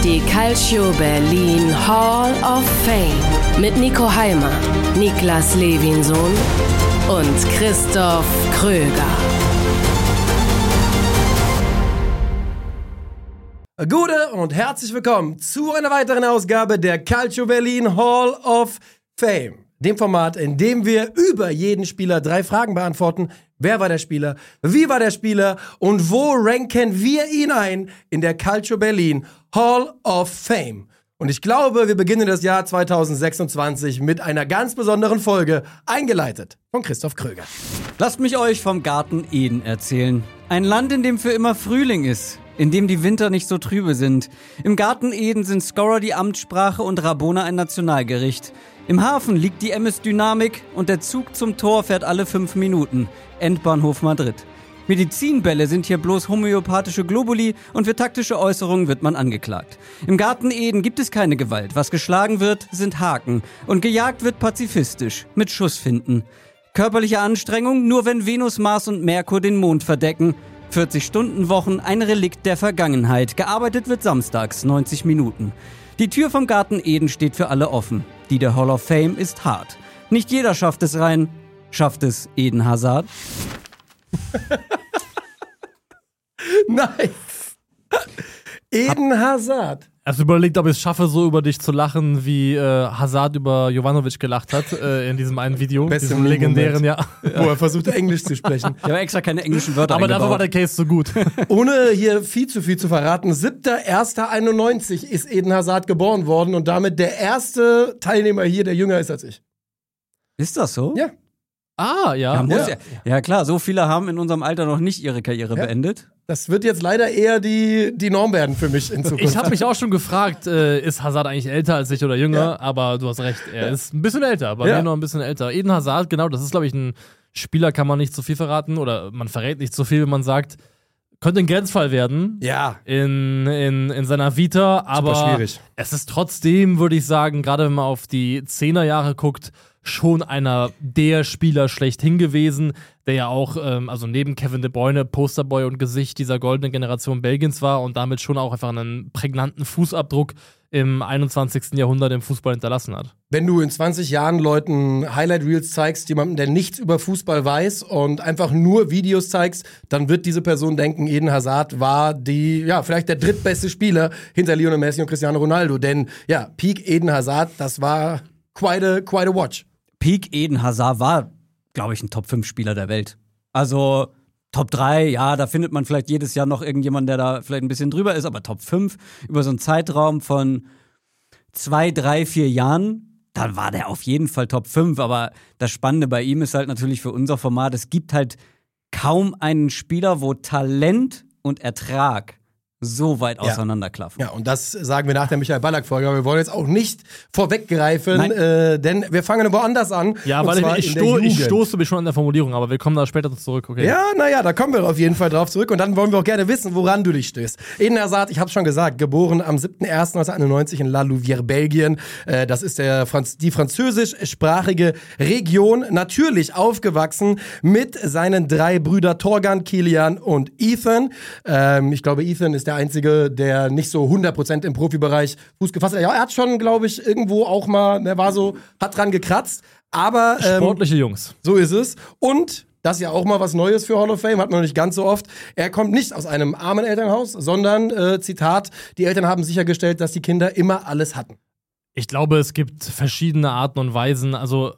Die Calcio Berlin Hall of Fame mit Nico Heimer, Niklas Levinsohn und Christoph Kröger. Gute und herzlich willkommen zu einer weiteren Ausgabe der Calcio Berlin Hall of Fame. Dem Format, in dem wir über jeden Spieler 3 Fragen beantworten. Wer war der Spieler? Wie war der Spieler? Und wo ranken wir ihn ein in der Calcio Berlin Hall of Fame? Und ich glaube, wir beginnen das Jahr 2026 mit einer ganz besonderen Folge, eingeleitet von Christoph Kröger. Lasst mich euch vom Garten Eden erzählen. Ein Land, in dem für immer Frühling ist, in dem die Winter nicht so trübe sind. Im Garten Eden sind Scorer die Amtssprache und Rabona ein Nationalgericht. Im Hafen liegt die MS Dynamik und der Zug zum Tor fährt alle 5 Minuten. Endbahnhof Madrid. Medizinbälle sind hier bloß homöopathische Globuli und für taktische Äußerungen wird man angeklagt. Im Garten Eden gibt es keine Gewalt. Was geschlagen wird, sind Haken. Und gejagt wird pazifistisch, mit Schussfinden. Körperliche Anstrengung nur wenn Venus, Mars und Merkur den Mond verdecken. 40-Stunden-Wochen, ein Relikt der Vergangenheit. Gearbeitet wird samstags, 90 Minuten. Die Tür vom Garten Eden steht für alle offen. Die der Hall of Fame ist hart. Nicht jeder schafft es rein. Schafft es Eden Hazard? Nice. Eden Hazard. Also überlegt, ob ich es schaffe, so über dich zu lachen, wie Hazard über Jovanovic gelacht hat in diesem einen Video. Diesem legendären, ja. Wo er versucht, Englisch zu sprechen. Ich habe extra keine englischen Wörter Aber dafür war der Case so gut. Ohne hier viel zu verraten, 7.1.91 ist Eden Hazard geboren worden und damit der erste Teilnehmer hier, der jünger ist als ich. Ist das so? Ja. Ah, ja. Ja klar, so viele haben in unserem Alter noch nicht ihre Karriere beendet. Das wird jetzt leider eher die Norm werden für mich in Zukunft. Ich habe mich auch schon gefragt, ist Hazard eigentlich älter als ich oder jünger? Ja. Aber du hast recht, er ist ein bisschen älter, bei mir noch ein bisschen älter. Eden Hazard, genau, das ist, glaube ich, ein Spieler, kann man nicht so viel verraten oder man verrät nicht so viel, wenn man sagt, könnte ein Grenzfall werden in seiner Vita, aber schwierig. Es ist trotzdem, würde ich sagen, gerade wenn man auf die 10er-Jahre guckt, schon einer der Spieler schlechthin gewesen, der ja auch, also neben Kevin De Bruyne, Posterboy und Gesicht dieser goldenen Generation Belgiens war und damit schon auch einfach einen prägnanten Fußabdruck im 21. Jahrhundert im Fußball hinterlassen hat. Wenn du in 20 Jahren Leuten Highlight-Reels zeigst, jemandem, der nichts über Fußball weiß und einfach nur Videos zeigst, dann wird diese Person denken, Eden Hazard war vielleicht der drittbeste Spieler hinter Lionel Messi und Cristiano Ronaldo. Denn Peak Eden Hazard, das war quite a watch. Peak Eden Hazard war, glaube ich, ein Top-5-Spieler der Welt. Also Top 3, ja, da findet man vielleicht jedes Jahr noch irgendjemanden, der da vielleicht ein bisschen drüber ist, aber Top 5 über so einen Zeitraum von 2, 3, 4 Jahren, da war der auf jeden Fall Top 5. Aber das Spannende bei ihm ist halt natürlich für unser Format, es gibt halt kaum einen Spieler, wo Talent und Ertrag so weit auseinanderklaffen. Ja, und das sagen wir nach der Michael Ballack-Folge, aber wir wollen jetzt auch nicht vorweggreifen, denn wir fangen woanders an. Ja, weil ich stoße mich schon an der Formulierung, aber wir kommen da später zurück, okay? Ja, da kommen wir auf jeden Fall drauf zurück und dann wollen wir auch gerne wissen, woran du dich stößt. Eden Hazard, ich hab's schon gesagt, geboren am 7.1.1991 in La Louvière, Belgien. Das ist die französischsprachige Region. Natürlich aufgewachsen mit seinen 3 Brüdern Torgan, Kilian und Ethan. Ich glaube, Ethan ist der Einzige, der nicht so 100% im Profibereich Fuß gefasst hat. Ja, er hat schon, glaube ich, irgendwo auch mal, hat dran gekratzt. Aber sportliche Jungs. So ist es. Und das ist ja auch mal was Neues für Hall of Fame, hat man noch nicht ganz so oft. Er kommt nicht aus einem armen Elternhaus, sondern, Zitat, die Eltern haben sichergestellt, dass die Kinder immer alles hatten. Ich glaube, es gibt verschiedene Arten und Weisen, also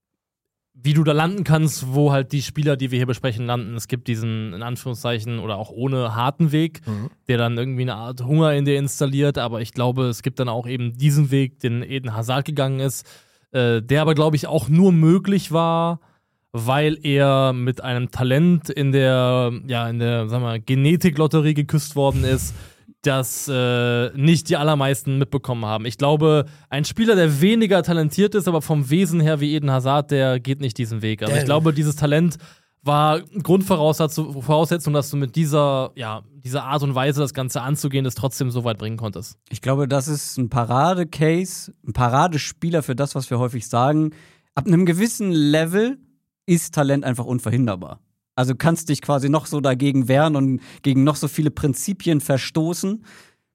wie du da landen kannst, wo halt die Spieler, die wir hier besprechen, landen. Es gibt diesen, in Anführungszeichen, oder auch ohne harten Weg, der dann irgendwie eine Art Hunger in dir installiert. Aber ich glaube, es gibt dann auch eben diesen Weg, den Eden Hazard gegangen ist, der aber, glaube ich, auch nur möglich war, weil er mit einem Talent in der sagen wir, Genetiklotterie geküsst worden ist, das nicht die allermeisten mitbekommen haben. Ich glaube, ein Spieler, der weniger talentiert ist, aber vom Wesen her wie Eden Hazard, der geht nicht diesen Weg. Also ich glaube, dieses Talent war Grundvoraussetzung, dass du mit dieser Art und Weise, das Ganze anzugehen, das trotzdem so weit bringen konntest. Ich glaube, das ist ein Paradecase, ein Paradespieler für das, was wir häufig sagen. Ab einem gewissen Level ist Talent einfach unverhinderbar. Also kannst dich quasi noch so dagegen wehren und gegen noch so viele Prinzipien verstoßen.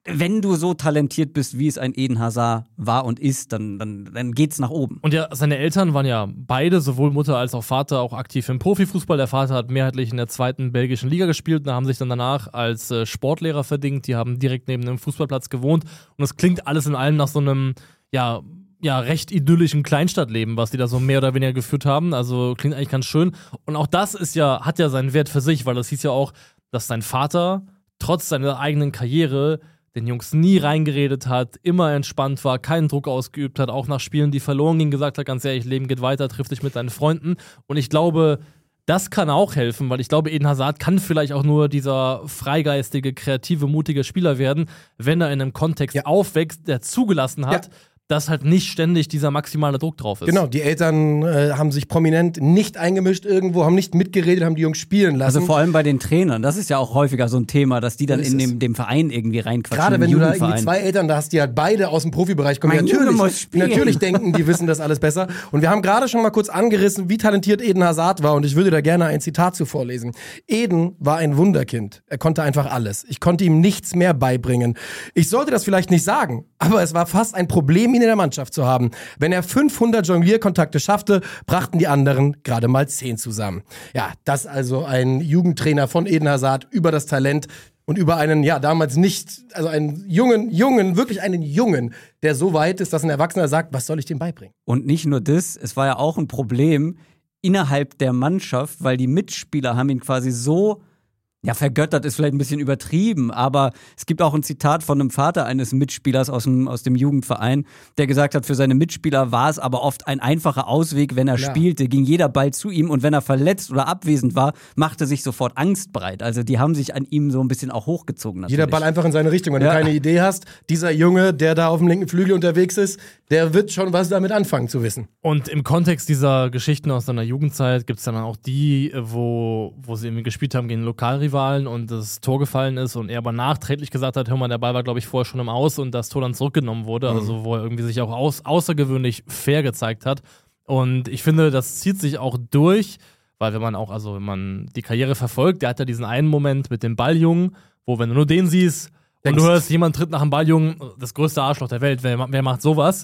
wenn du so talentiert bist, wie es ein Eden Hazard war und ist, dann geht's nach oben. Und ja, seine Eltern waren ja beide, sowohl Mutter als auch Vater, auch aktiv im Profifußball. Der Vater hat mehrheitlich in der 2. belgischen Liga gespielt und haben sich dann danach als Sportlehrer verdingt. Die haben direkt neben einem Fußballplatz gewohnt. Und es klingt alles in allem nach so einem, ja, recht idyllischen Kleinstadtleben, was die da so mehr oder weniger geführt haben. Also klingt eigentlich ganz schön. Und auch das hat ja seinen Wert für sich, weil das hieß ja auch, dass sein Vater trotz seiner eigenen Karriere den Jungs nie reingeredet hat, immer entspannt war, keinen Druck ausgeübt hat, auch nach Spielen, die verloren gingen, gesagt hat, ganz ehrlich, Leben geht weiter, triff dich mit deinen Freunden. Und ich glaube, das kann auch helfen, weil ich glaube, Eden Hazard kann vielleicht auch nur dieser freigeistige, kreative, mutige Spieler werden, wenn er in einem Kontext aufwächst, der zugelassen hat, dass halt nicht ständig dieser maximale Druck drauf ist. Genau, die Eltern haben sich prominent nicht eingemischt irgendwo, haben nicht mitgeredet, haben die Jungs spielen lassen. Also vor allem bei den Trainern, das ist ja auch häufiger so ein Thema, dass die dann in dem Verein irgendwie reinquatschen. Gerade wenn du da irgendwie 2 Eltern da hast, die halt beide aus dem Profibereich kommen, natürlich denken, die wissen das alles besser. Und wir haben gerade schon mal kurz angerissen, wie talentiert Eden Hazard war und ich würde da gerne ein Zitat zu vorlesen. Eden war ein Wunderkind. Er konnte einfach alles. Ich konnte ihm nichts mehr beibringen. Ich sollte das vielleicht nicht sagen, aber es war fast ein Problem, ihn in der Mannschaft zu haben. Wenn er 500 Jonglierkontakte schaffte, brachten die anderen gerade mal 10 zusammen. Ja, das also ein Jugendtrainer von Eden Hazard über das Talent und über einen, damals nicht, also einen wirklich einen Jungen, der so weit ist, dass ein Erwachsener sagt, was soll ich dem beibringen? Und nicht nur das, es war ja auch ein Problem innerhalb der Mannschaft, weil die Mitspieler haben ihn quasi so vergöttert ist vielleicht ein bisschen übertrieben, aber es gibt auch ein Zitat von einem Vater eines Mitspielers aus dem Jugendverein, der gesagt hat, für seine Mitspieler war es aber oft ein einfacher Ausweg, wenn er spielte, ging jeder Ball zu ihm und wenn er verletzt oder abwesend war, machte sich sofort Angst breit. Also die haben sich an ihm so ein bisschen auch hochgezogen. Natürlich. Jeder Ball einfach in seine Richtung. Wenn du keine Idee hast, dieser Junge, der da auf dem linken Flügel unterwegs ist, der wird schon was damit anfangen zu wissen. Und im Kontext dieser Geschichten aus seiner Jugendzeit gibt es dann auch die, wo sie irgendwie gespielt haben gegen Lokalrivalen und das Tor gefallen ist und er aber nachträglich gesagt hat, hör mal, der Ball war, glaube ich, vorher schon im Aus und das Tor dann zurückgenommen wurde, also wo er irgendwie sich auch außergewöhnlich fair gezeigt hat. Und ich finde, das zieht sich auch durch, weil wenn man die Karriere verfolgt, der hat ja diesen einen Moment mit dem Balljungen, wo wenn du nur den siehst und du hörst, jemand tritt nach dem Balljungen, das größte Arschloch der Welt, wer macht sowas?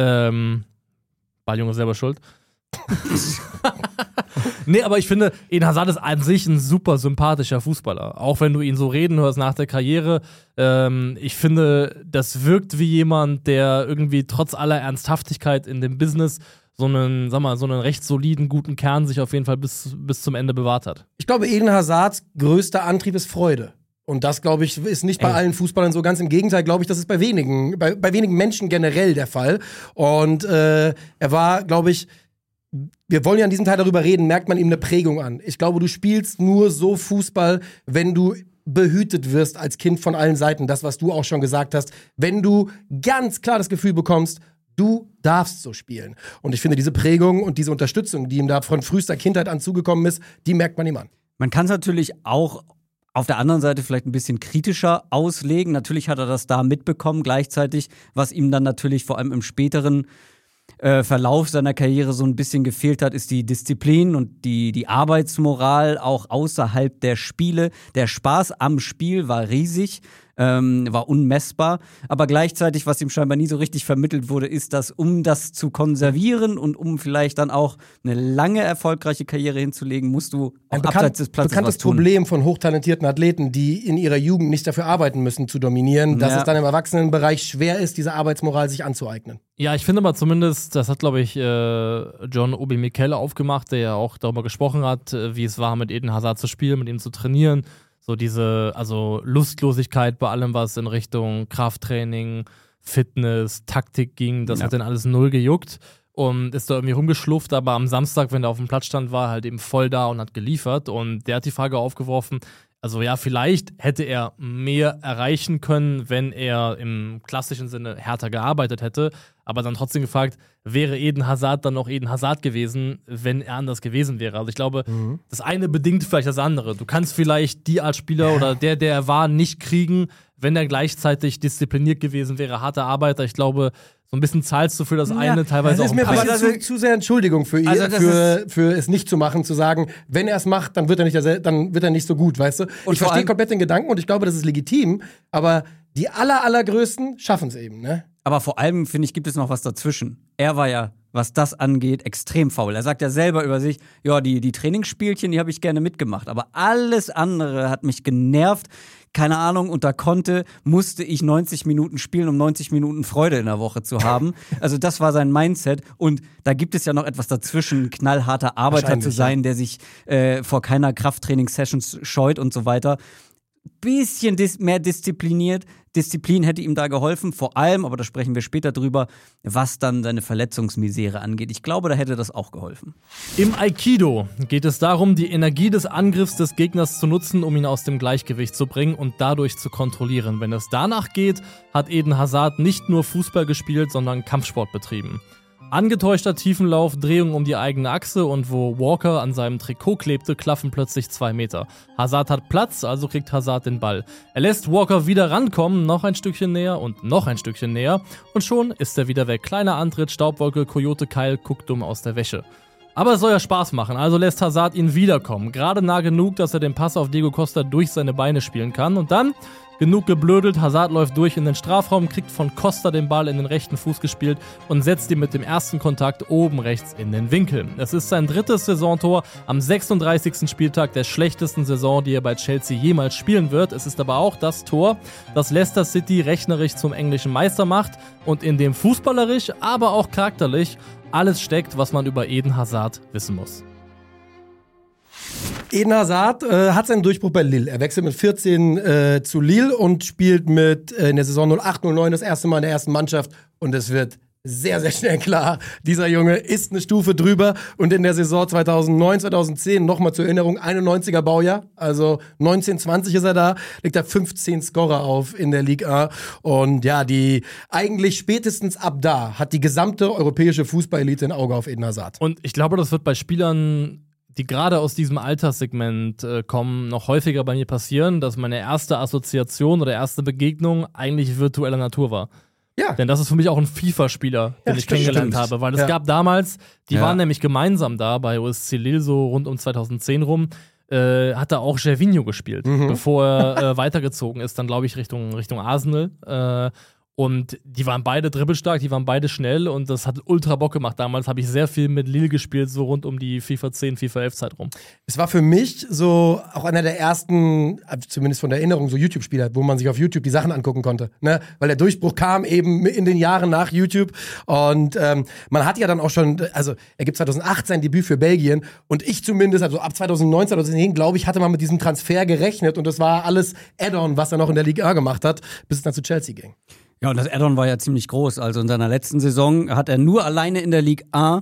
Balljunge ist selber schuld. Nee, aber ich finde, Eden Hazard ist an sich ein super sympathischer Fußballer. Auch wenn du ihn so reden hörst nach der Karriere. Ich finde, das wirkt wie jemand, der irgendwie trotz aller Ernsthaftigkeit in dem Business so einen recht soliden, guten Kern sich auf jeden Fall bis zum Ende bewahrt hat. Ich glaube, Eden Hazards größter Antrieb ist Freude. Und das, glaube ich, ist nicht bei allen Fußballern so. Ganz im Gegenteil, glaube ich, das ist bei wenigen Menschen generell der Fall. Und er war, glaube ich, wir wollen ja in diesem Teil darüber reden, merkt man ihm eine Prägung an. Ich glaube, du spielst nur so Fußball, wenn du behütet wirst als Kind von allen Seiten. Das, was du auch schon gesagt hast. Wenn du ganz klar das Gefühl bekommst, du darfst so spielen. Und ich finde, diese Prägung und diese Unterstützung, die ihm da von frühester Kindheit an zugekommen ist, die merkt man ihm an. Man kann es natürlich auch auf der anderen Seite vielleicht ein bisschen kritischer auslegen. Natürlich hat er das da mitbekommen, gleichzeitig, was ihm dann natürlich vor allem im späteren Verlauf seiner Karriere so ein bisschen gefehlt hat, ist die Disziplin und die Arbeitsmoral auch außerhalb der Spiele. Der Spaß am Spiel war riesig, war unmessbar, aber gleichzeitig, was ihm scheinbar nie so richtig vermittelt wurde, ist, dass um das zu konservieren und um vielleicht dann auch eine lange erfolgreiche Karriere hinzulegen, musst du auch abseits des Platzes bekanntes was tun. Problem von hochtalentierten Athleten, die in ihrer Jugend nicht dafür arbeiten müssen, zu dominieren, dass es dann im Erwachsenenbereich schwer ist, diese Arbeitsmoral sich anzueignen. Ja, ich finde aber zumindest, das hat, glaube ich, John Obi Mikel aufgemacht, der ja auch darüber gesprochen hat, wie es war, mit Eden Hazard zu spielen, mit ihm zu trainieren. So diese, Lustlosigkeit bei allem, was in Richtung Krafttraining, Fitness, Taktik ging, das hat dann alles null gejuckt und ist da irgendwie rumgeschlufft, aber am Samstag, wenn er auf dem Platz stand, war er halt eben voll da und hat geliefert und der hat die Frage aufgeworfen, also ja, vielleicht hätte er mehr erreichen können, wenn er im klassischen Sinne härter gearbeitet hätte, aber dann trotzdem gefragt, wäre Eden Hazard dann noch Eden Hazard gewesen, wenn er anders gewesen wäre? Also ich glaube, das eine bedingt vielleicht das andere. Du kannst vielleicht die Art Spieler oder der er war, nicht kriegen, wenn er gleichzeitig diszipliniert gewesen wäre, harter Arbeiter. Ich glaube, so ein bisschen zahlst du für das eine, teilweise das auch ist ein mir paar. zu sehr Entschuldigung für ihn, für es nicht zu machen, zu sagen, wenn er es macht, dann wird er nicht so gut, weißt du? Und ich verstehe komplett den Gedanken und ich glaube, das ist legitim, aber die allergrößten schaffen es eben, ne? Aber vor allem, finde ich, gibt es noch was dazwischen. Er war ja, was das angeht, extrem faul. Er sagt ja selber über sich, ja, die Trainingsspielchen, die habe ich gerne mitgemacht. Aber alles andere hat mich genervt. Keine Ahnung, unter Conte musste ich 90 Minuten spielen, um 90 Minuten Freude in der Woche zu haben. Also das war sein Mindset. Und da gibt es ja noch etwas dazwischen, knallharter Arbeiter zu sein, der sich vor keiner Krafttrainingssessions scheut und so weiter. Bisschen mehr Disziplin hätte ihm da geholfen, vor allem, aber da sprechen wir später drüber, was dann seine Verletzungsmisere angeht. Ich glaube, da hätte das auch geholfen. Im Aikido geht es darum, die Energie des Angriffs des Gegners zu nutzen, um ihn aus dem Gleichgewicht zu bringen und dadurch zu kontrollieren. Wenn es danach geht, hat Eden Hazard nicht nur Fußball gespielt, sondern Kampfsport betrieben. Angetäuschter Tiefenlauf, Drehung um die eigene Achse und wo Walker an seinem Trikot klebte, klaffen plötzlich 2 Meter. Hazard hat Platz, also kriegt Hazard den Ball. Er lässt Walker wieder rankommen, noch ein Stückchen näher und noch ein Stückchen näher und schon ist er wieder weg. Kleiner Antritt, Staubwolke, Coyote Keil guckt dumm aus der Wäsche. Aber es soll ja Spaß machen, also lässt Hazard ihn wiederkommen. Gerade nah genug, dass er den Pass auf Diego Costa durch seine Beine spielen kann und dann... Genug geblödelt, Hazard läuft durch in den Strafraum, kriegt von Costa den Ball in den rechten Fuß gespielt und setzt ihn mit dem ersten Kontakt oben rechts in den Winkel. Es ist sein 3. Saisontor am 36. Spieltag der schlechtesten Saison, die er bei Chelsea jemals spielen wird. Es ist aber auch das Tor, das Leicester City rechnerisch zum englischen Meister macht und in dem fußballerisch, aber auch charakterlich alles steckt, was man über Eden Hazard wissen muss. Eden Hazard hat seinen Durchbruch bei Lille. Er wechselt mit 14 zu Lille und spielt mit in der Saison 08/09 das erste Mal in der ersten Mannschaft. Und es wird sehr, sehr schnell klar, dieser Junge ist eine Stufe drüber. Und in der Saison 2009, 2010, nochmal zur Erinnerung, 91er Baujahr, also 1920 ist er da, legt er 15 Scorer auf in der Ligue 1. Und ja, die eigentlich spätestens ab da hat die gesamte europäische Fußballelite ein Auge auf Eden Hazard. Und ich glaube, das wird bei Spielern, die gerade aus diesem Alterssegment kommen, noch häufiger bei mir passieren, dass meine erste Assoziation oder erste Begegnung eigentlich virtueller Natur war. Ja. Denn das ist für mich auch ein FIFA-Spieler, den ich kennengelernt habe. Weil es gab damals, die waren nämlich gemeinsam da bei OSC Lille, so rund um 2010 rum, hat er auch Gervinho gespielt, bevor er weitergezogen ist, dann glaube ich Richtung Arsenal. Und die waren beide dribbelstark, die waren beide schnell und das hat ultra Bock gemacht. Damals habe ich sehr viel mit Lille gespielt, so rund um die FIFA 10, FIFA 11 Zeit rum. Es war für mich so auch einer der ersten, zumindest von der Erinnerung, so YouTube-Spieler, wo man sich auf YouTube die Sachen angucken konnte. Ne? Weil der Durchbruch kam eben in den Jahren nach YouTube. Und man hat ja dann auch schon, also er gibt 2008 sein Debüt für Belgien und ich zumindest, also ab 2009, 2010, glaube ich, hatte man mit diesem Transfer gerechnet und das war alles Add-on, was er noch in der Ligue 1 gemacht hat, bis es dann zu Chelsea ging. Ja, und das Add-on war ja ziemlich groß. Also in seiner letzten Saison hat er nur alleine in der Ligue 1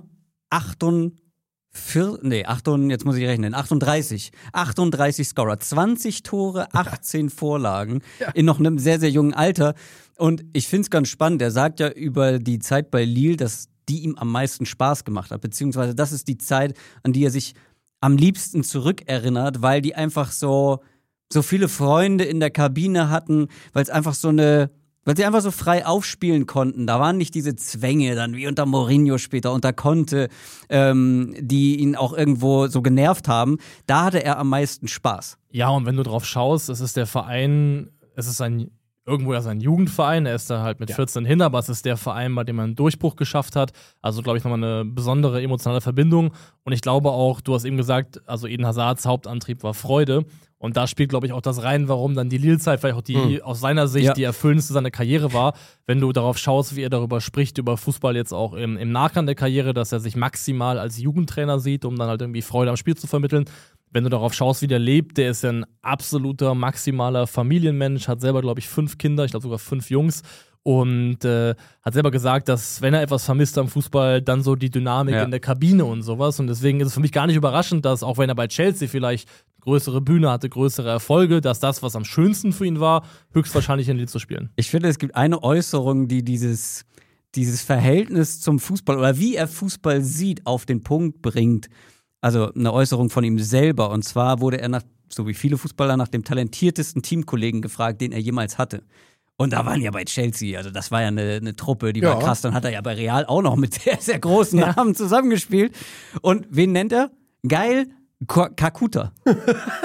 38 Scorer, 20 Tore, 18 Vorlagen in noch einem sehr, sehr jungen Alter. Und ich find's ganz spannend. Er sagt ja über die Zeit bei Lille, dass die ihm am meisten Spaß gemacht hat. Beziehungsweise das ist die Zeit, an die er sich am liebsten zurückerinnert, weil die einfach so viele Freunde in der Kabine hatten, weil sie einfach so frei aufspielen konnten. Da waren nicht diese Zwänge, dann wie unter Mourinho später, unter Conte, die ihn auch irgendwo so genervt haben. Da hatte er am meisten Spaß. Ja, und wenn du drauf schaust, es ist der Verein, irgendwo ja sein Jugendverein, er ist da halt mit 14 hin, aber es ist der Verein, bei dem er einen Durchbruch geschafft hat. Also, glaube ich, nochmal eine besondere emotionale Verbindung. Und ich glaube auch, du hast eben gesagt, also Eden Hazards Hauptantrieb war Freude. Und da spielt, glaube ich, auch das rein, warum dann die Lille-Zeit vielleicht auch die aus seiner Sicht die erfüllendste seiner Karriere war. Wenn du darauf schaust, wie er darüber spricht, über Fußball jetzt auch im Nachgang der Karriere, dass er sich maximal als Jugendtrainer sieht, um dann halt irgendwie Freude am Spiel zu vermitteln. Wenn du darauf schaust, wie der lebt, der ist ja ein absoluter, maximaler Familienmensch, hat selber, glaube ich, 5 Kinder, ich glaube sogar 5 Jungs. Und hat selber gesagt, dass, wenn er etwas vermisst am Fußball, dann so die Dynamik in der Kabine und sowas. Und deswegen ist es für mich gar nicht überraschend, dass, auch wenn er bei Chelsea vielleicht größere Bühne hatte, größere Erfolge, dass das, was am schönsten für ihn war, höchstwahrscheinlich in Lille zu spielen. Ich finde, es gibt eine Äußerung, die dieses Verhältnis zum Fußball oder wie er Fußball sieht, auf den Punkt bringt. Also eine Äußerung von ihm selber. Und zwar wurde er, so wie viele Fußballer, nach dem talentiertesten Teamkollegen gefragt, den er jemals hatte. Und da waren ja bei Chelsea, also das war ja eine Truppe, die war krass. Dann hat er ja bei Real auch noch mit sehr, sehr großen Namen zusammengespielt. Und wen nennt er? Geil, Kakuta.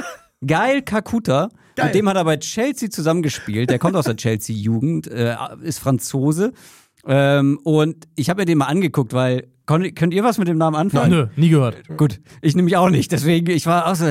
Gael Kakuta, Geil. mit dem hat er bei Chelsea zusammengespielt. Der kommt aus der Chelsea-Jugend, ist Franzose. Und ich habe mir den mal angeguckt, weil, könnt ihr was mit dem Namen anfangen? Nö, nie gehört. Gut, ich nämlich auch nicht. Deswegen, ich war auch so,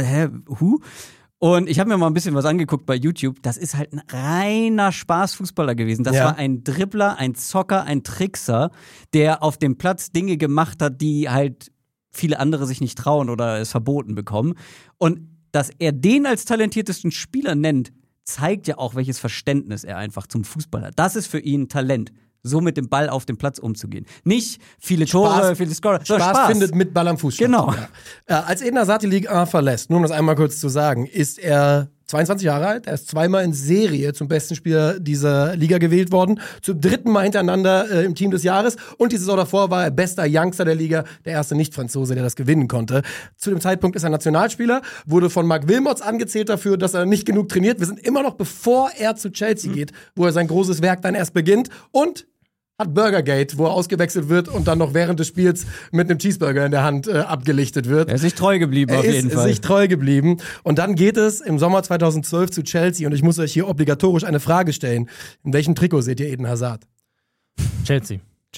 Und ich habe mir mal ein bisschen was angeguckt bei YouTube. Das ist halt ein reiner Spaßfußballer gewesen. Das war ein Dribbler, ein Zocker, ein Trickser, der auf dem Platz Dinge gemacht hat, die halt viele andere sich nicht trauen oder es verboten bekommen. Und dass er den als talentiertesten Spieler nennt, zeigt ja auch, welches Verständnis er einfach zum Fußball hat. Das ist für ihn Talent, so mit dem Ball auf dem Platz umzugehen. Nicht viele Tore, viele Scorer. Spaß findet mit Ball am Fuß statt. Genau. Ja. Als Eden Hazard die Ligue 1 verlässt, nur um das einmal kurz zu sagen, ist er 22 Jahre alt. Er ist zweimal in Serie zum besten Spieler dieser Liga gewählt worden. Zum 3. Mal hintereinander im Team des Jahres. Und die Saison davor war er bester Youngster der Liga. Der erste Nicht-Franzose, der das gewinnen konnte. Zu dem Zeitpunkt ist er Nationalspieler. Wurde von Marc Wilmots angezählt dafür, dass er nicht genug trainiert. Wir sind immer noch, bevor er zu Chelsea geht, wo er sein großes Werk dann erst beginnt. Und hat Burgergate, wo er ausgewechselt wird und dann noch während des Spiels mit einem Cheeseburger in der Hand abgelichtet wird. Er ist sich treu geblieben, auf jeden Fall. Er ist sich treu geblieben. Und dann geht es im Sommer 2012 zu Chelsea. Und ich muss euch hier obligatorisch eine Frage stellen. In welchem Trikot seht ihr Eden Hazard? Chelsea.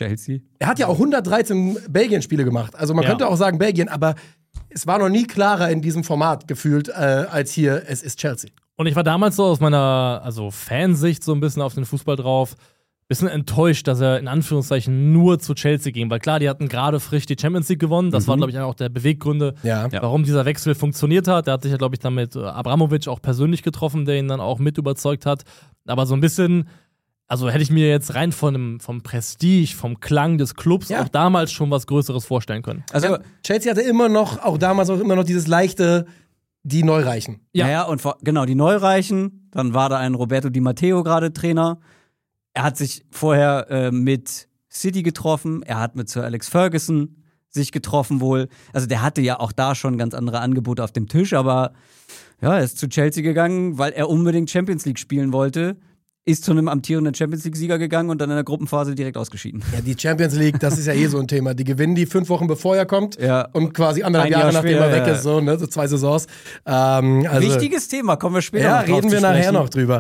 Er hat ja auch 113 Belgien-Spiele gemacht. Also man könnte auch sagen Belgien, aber es war noch nie klarer in diesem Format gefühlt, als hier, es ist Chelsea. Und ich war damals so aus meiner Fansicht so ein bisschen auf den Fußball drauf. Bisschen enttäuscht, dass er in Anführungszeichen nur zu Chelsea ging. Weil klar, die hatten gerade frisch die Champions League gewonnen. Das war, glaube ich, auch der Beweggründe, warum dieser Wechsel funktioniert hat. Der hat sich ja, glaube ich, dann mit Abramovic auch persönlich getroffen, der ihn dann auch mit überzeugt hat. Aber so ein bisschen, also hätte ich mir jetzt rein vom Prestige, vom Klang des Clubs auch damals schon was Größeres vorstellen können. Also Chelsea hatte immer noch, auch damals auch immer noch dieses leichte, die Neureichen. Ja, und die Neureichen. Dann war da ein Roberto Di Matteo gerade Trainer. Er hat sich vorher mit City getroffen, er hat mit Sir Alex Ferguson sich getroffen wohl. Also der hatte ja auch da schon ganz andere Angebote auf dem Tisch, aber ja, er ist zu Chelsea gegangen, weil er unbedingt Champions League spielen wollte. Ist zu einem amtierenden Champions League-Sieger gegangen und dann in der Gruppenphase direkt ausgeschieden. Ja, die Champions League, das ist ja so ein Thema. Die gewinnen die 5 Wochen bevor er kommt und quasi 1,5 Jahre nachdem er weg ist, so 2 Saisons. Wichtiges Thema, kommen wir später noch drauf reden wir nachher noch drüber.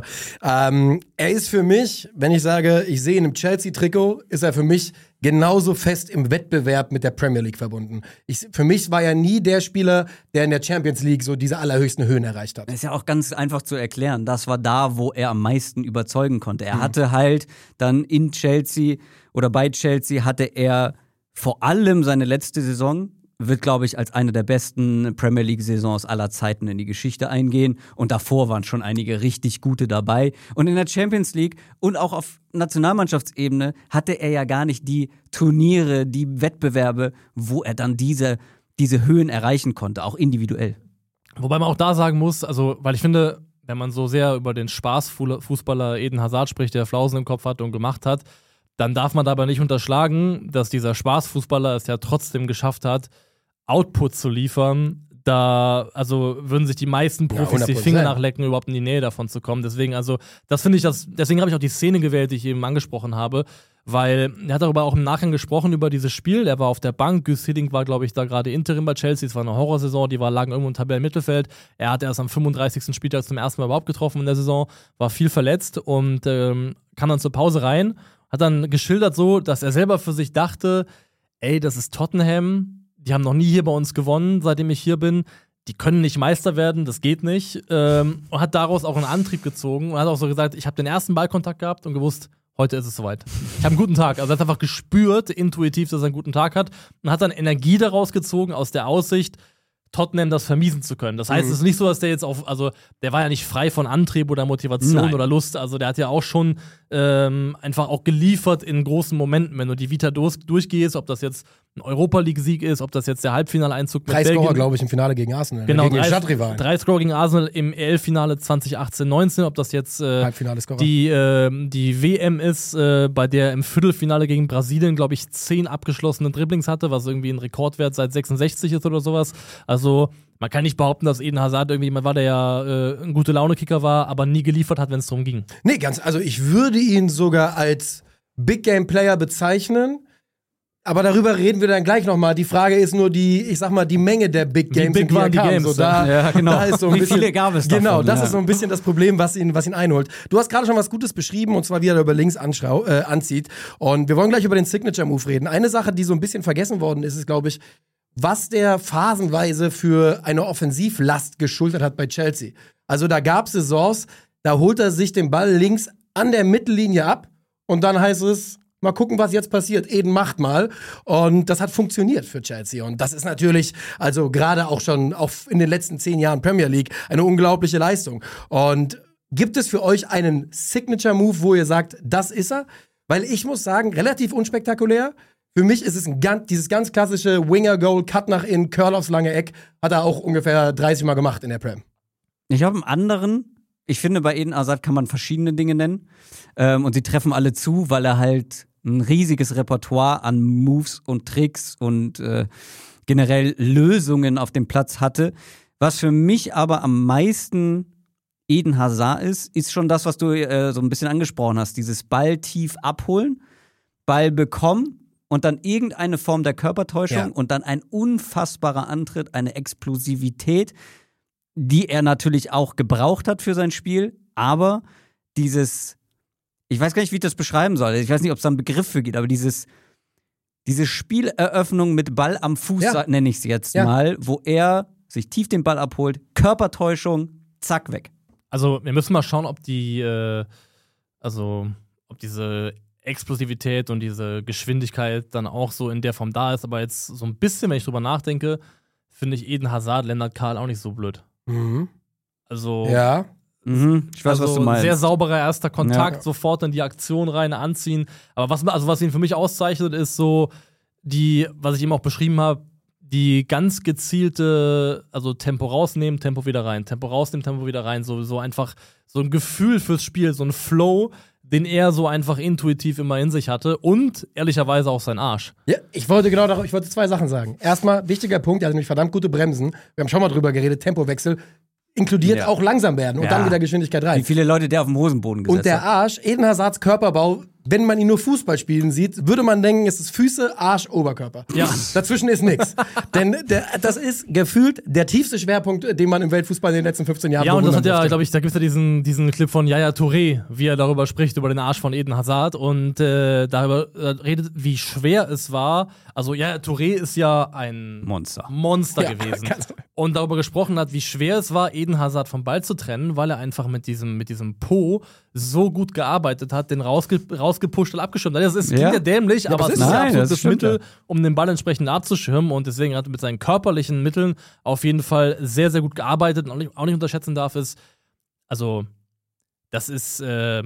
Er ist für mich, wenn ich sage, ich sehe ihn im Chelsea-Trikot, ist er für mich genauso fest im Wettbewerb mit der Premier League verbunden. Für mich war er nie der Spieler, der in der Champions League so diese allerhöchsten Höhen erreicht hat. Das ist ja auch ganz einfach zu erklären. Das war da, wo er am meisten überzeugen konnte. Er hatte halt dann in Chelsea oder bei Chelsea hatte er vor allem seine letzte Saison, wird, glaube ich, als eine der besten Premier League-Saisons aller Zeiten in die Geschichte eingehen. Und davor waren schon einige richtig gute dabei. Und in der Champions League und auch auf Nationalmannschaftsebene hatte er ja gar nicht die Turniere, die Wettbewerbe, wo er dann diese Höhen erreichen konnte, auch individuell. Wobei man auch da sagen muss, weil ich finde, wenn man so sehr über den Spaßfußballer Eden Hazard spricht, der Flausen im Kopf hat und gemacht hat, dann darf man dabei nicht unterschlagen, dass dieser Spaßfußballer es ja trotzdem geschafft hat, Output zu liefern. Da würden sich die meisten Profis die Finger nachlecken, überhaupt in die Nähe davon zu kommen. Deswegen, das finde ich, deswegen habe ich auch die Szene gewählt, die ich eben angesprochen habe, weil er hat darüber auch im Nachgang gesprochen, über dieses Spiel. Er war auf der Bank, Guus Hiddink war, glaube ich, da gerade Interim bei Chelsea. Es war eine Horrorsaison, lagen irgendwo im Tabellenmittelfeld. Er hat erst am 35. Spieltag zum ersten Mal überhaupt getroffen in der Saison, war viel verletzt und kam dann zur Pause rein. Hat dann geschildert so, dass er selber für sich dachte, das ist Tottenham, die haben noch nie hier bei uns gewonnen, seitdem ich hier bin. Die können nicht Meister werden, das geht nicht. Und hat daraus auch einen Antrieb gezogen und hat auch so gesagt, ich habe den ersten Ballkontakt gehabt und gewusst, heute ist es soweit. Ich habe einen guten Tag. Also er hat einfach gespürt, intuitiv, dass er einen guten Tag hat und hat dann Energie daraus gezogen aus der Aussicht, Tottenham das vermiesen zu können. Das heißt, es ist nicht so, dass der jetzt der war ja nicht frei von Antrieb oder Motivation oder Lust. Also der hat ja auch schon einfach auch geliefert in großen Momenten, wenn du die Vita durchgehst, ob das jetzt ein Europa-League-Sieg ist, ob das jetzt der Halbfinaleinzug mit Belgien. 3 Scorer, glaube ich, im Finale gegen Arsenal. Genau, gegen 3 Scorer gegen Arsenal im EL-Finale 2018-19, ob das jetzt die WM ist, bei der im Viertelfinale gegen Brasilien, glaube ich, 10 abgeschlossene Dribblings hatte, was irgendwie ein Rekordwert seit 66 ist oder sowas. Also man kann nicht behaupten, dass Eden Hazard irgendwie jemand war, der ja ein gute Laune-Kicker war, aber nie geliefert hat, wenn es darum ging. Nee, ich würde ihn sogar als Big-Game-Player bezeichnen. Aber darüber reden wir dann gleich nochmal. Die Frage ist nur die Menge der Big Games. Wie big waren die Games? So, da ist so ein Wie bisschen, viele gab es davon? Genau, das ist so ein bisschen das Problem, was ihn einholt. Du hast gerade schon was Gutes beschrieben, und zwar wie er über links anzieht. Und wir wollen gleich über den Signature-Move reden. Eine Sache, die so ein bisschen vergessen worden ist glaube ich, was der phasenweise für eine Offensivlast geschultert hat bei Chelsea. Also da gab es Saisons, da holt er sich den Ball links an der Mittellinie ab und dann heißt es, mal gucken, was jetzt passiert. Eden macht mal. Und das hat funktioniert für Chelsea. Und das ist natürlich, also gerade auch schon in den letzten 10 Jahren Premier League, eine unglaubliche Leistung. Und gibt es für euch einen Signature-Move, wo ihr sagt, das ist er? Weil ich muss sagen, relativ unspektakulär. Für mich ist es dieses ganz klassische Winger-Goal, Cut nach innen, Curl aufs lange Eck, hat er auch ungefähr 30 Mal gemacht in der Prem. Ich habe einen anderen. Ich finde, bei Eden Hazard kann man verschiedene Dinge nennen. Und sie treffen alle zu, weil er halt ein riesiges Repertoire an Moves und Tricks und generell Lösungen auf dem Platz hatte. Was für mich aber am meisten Eden Hazard ist schon das, was du so ein bisschen angesprochen hast. Dieses Ball tief abholen, Ball bekommen und dann irgendeine Form der Körpertäuschung und dann ein unfassbarer Antritt, eine Explosivität, die er natürlich auch gebraucht hat für sein Spiel, aber dieses, ich weiß gar nicht, wie ich das beschreiben soll, ich weiß nicht, ob es da einen Begriff für gibt, aber diese Spieleröffnung mit Ball am Fuß, nenne ich es jetzt mal, wo er sich tief den Ball abholt, Körpertäuschung, zack, weg. Also wir müssen mal schauen, ob diese Explosivität und diese Geschwindigkeit dann auch so in der Form da ist, aber jetzt so ein bisschen, wenn ich drüber nachdenke, finde ich Eden Hazard, Lennart Karl auch nicht so blöd. Mhm. Also Ich weiß, was du meinst. Sehr sauberer erster Kontakt, sofort in die Aktion rein, anziehen. Aber was ihn für mich auszeichnet, ist so was ich eben auch beschrieben habe, die ganz gezielte, also Tempo rausnehmen, Tempo wieder rein, Tempo rausnehmen, Tempo wieder rein, so einfach so ein Gefühl fürs Spiel, so ein Flow, den er so einfach intuitiv immer in sich hatte und ehrlicherweise auch sein Arsch. Ja, ich wollte 2 Sachen sagen. Erstmal, wichtiger Punkt, er hat nämlich verdammt gute Bremsen. Wir haben schon mal drüber geredet, Tempowechsel inkludiert auch langsam werden und dann wieder Geschwindigkeit rein. Wie viele Leute der auf dem Hosenboden gesetzt Und der Arsch, Eden Hazards Körperbau, wenn man ihn nur Fußball spielen sieht, würde man denken, es ist Füße, Arsch, Oberkörper. Ja. Dazwischen ist nichts. Denn das ist gefühlt der tiefste Schwerpunkt, den man im Weltfußball in den letzten 15 Jahren Ja, und das hat durfte. glaube ich, da gibt es ja diesen Clip von Yaya Touré, wie er darüber spricht, über den Arsch von Eden Hazard und darüber redet, wie schwer es war. Also Yaya Touré ist ja ein Monster gewesen. Und darüber gesprochen hat, wie schwer es war, Eden Hazard vom Ball zu trennen, weil er einfach mit diesem Po so gut gearbeitet hat, den rausgepusht und abgeschirmt hat. Das klingt ja dämlich, aber es ist ein absolutes Mittel, um den Ball entsprechend abzuschirmen. Und deswegen hat er mit seinen körperlichen Mitteln auf jeden Fall sehr, sehr gut gearbeitet. Und auch nicht unterschätzen darf ist, also das ist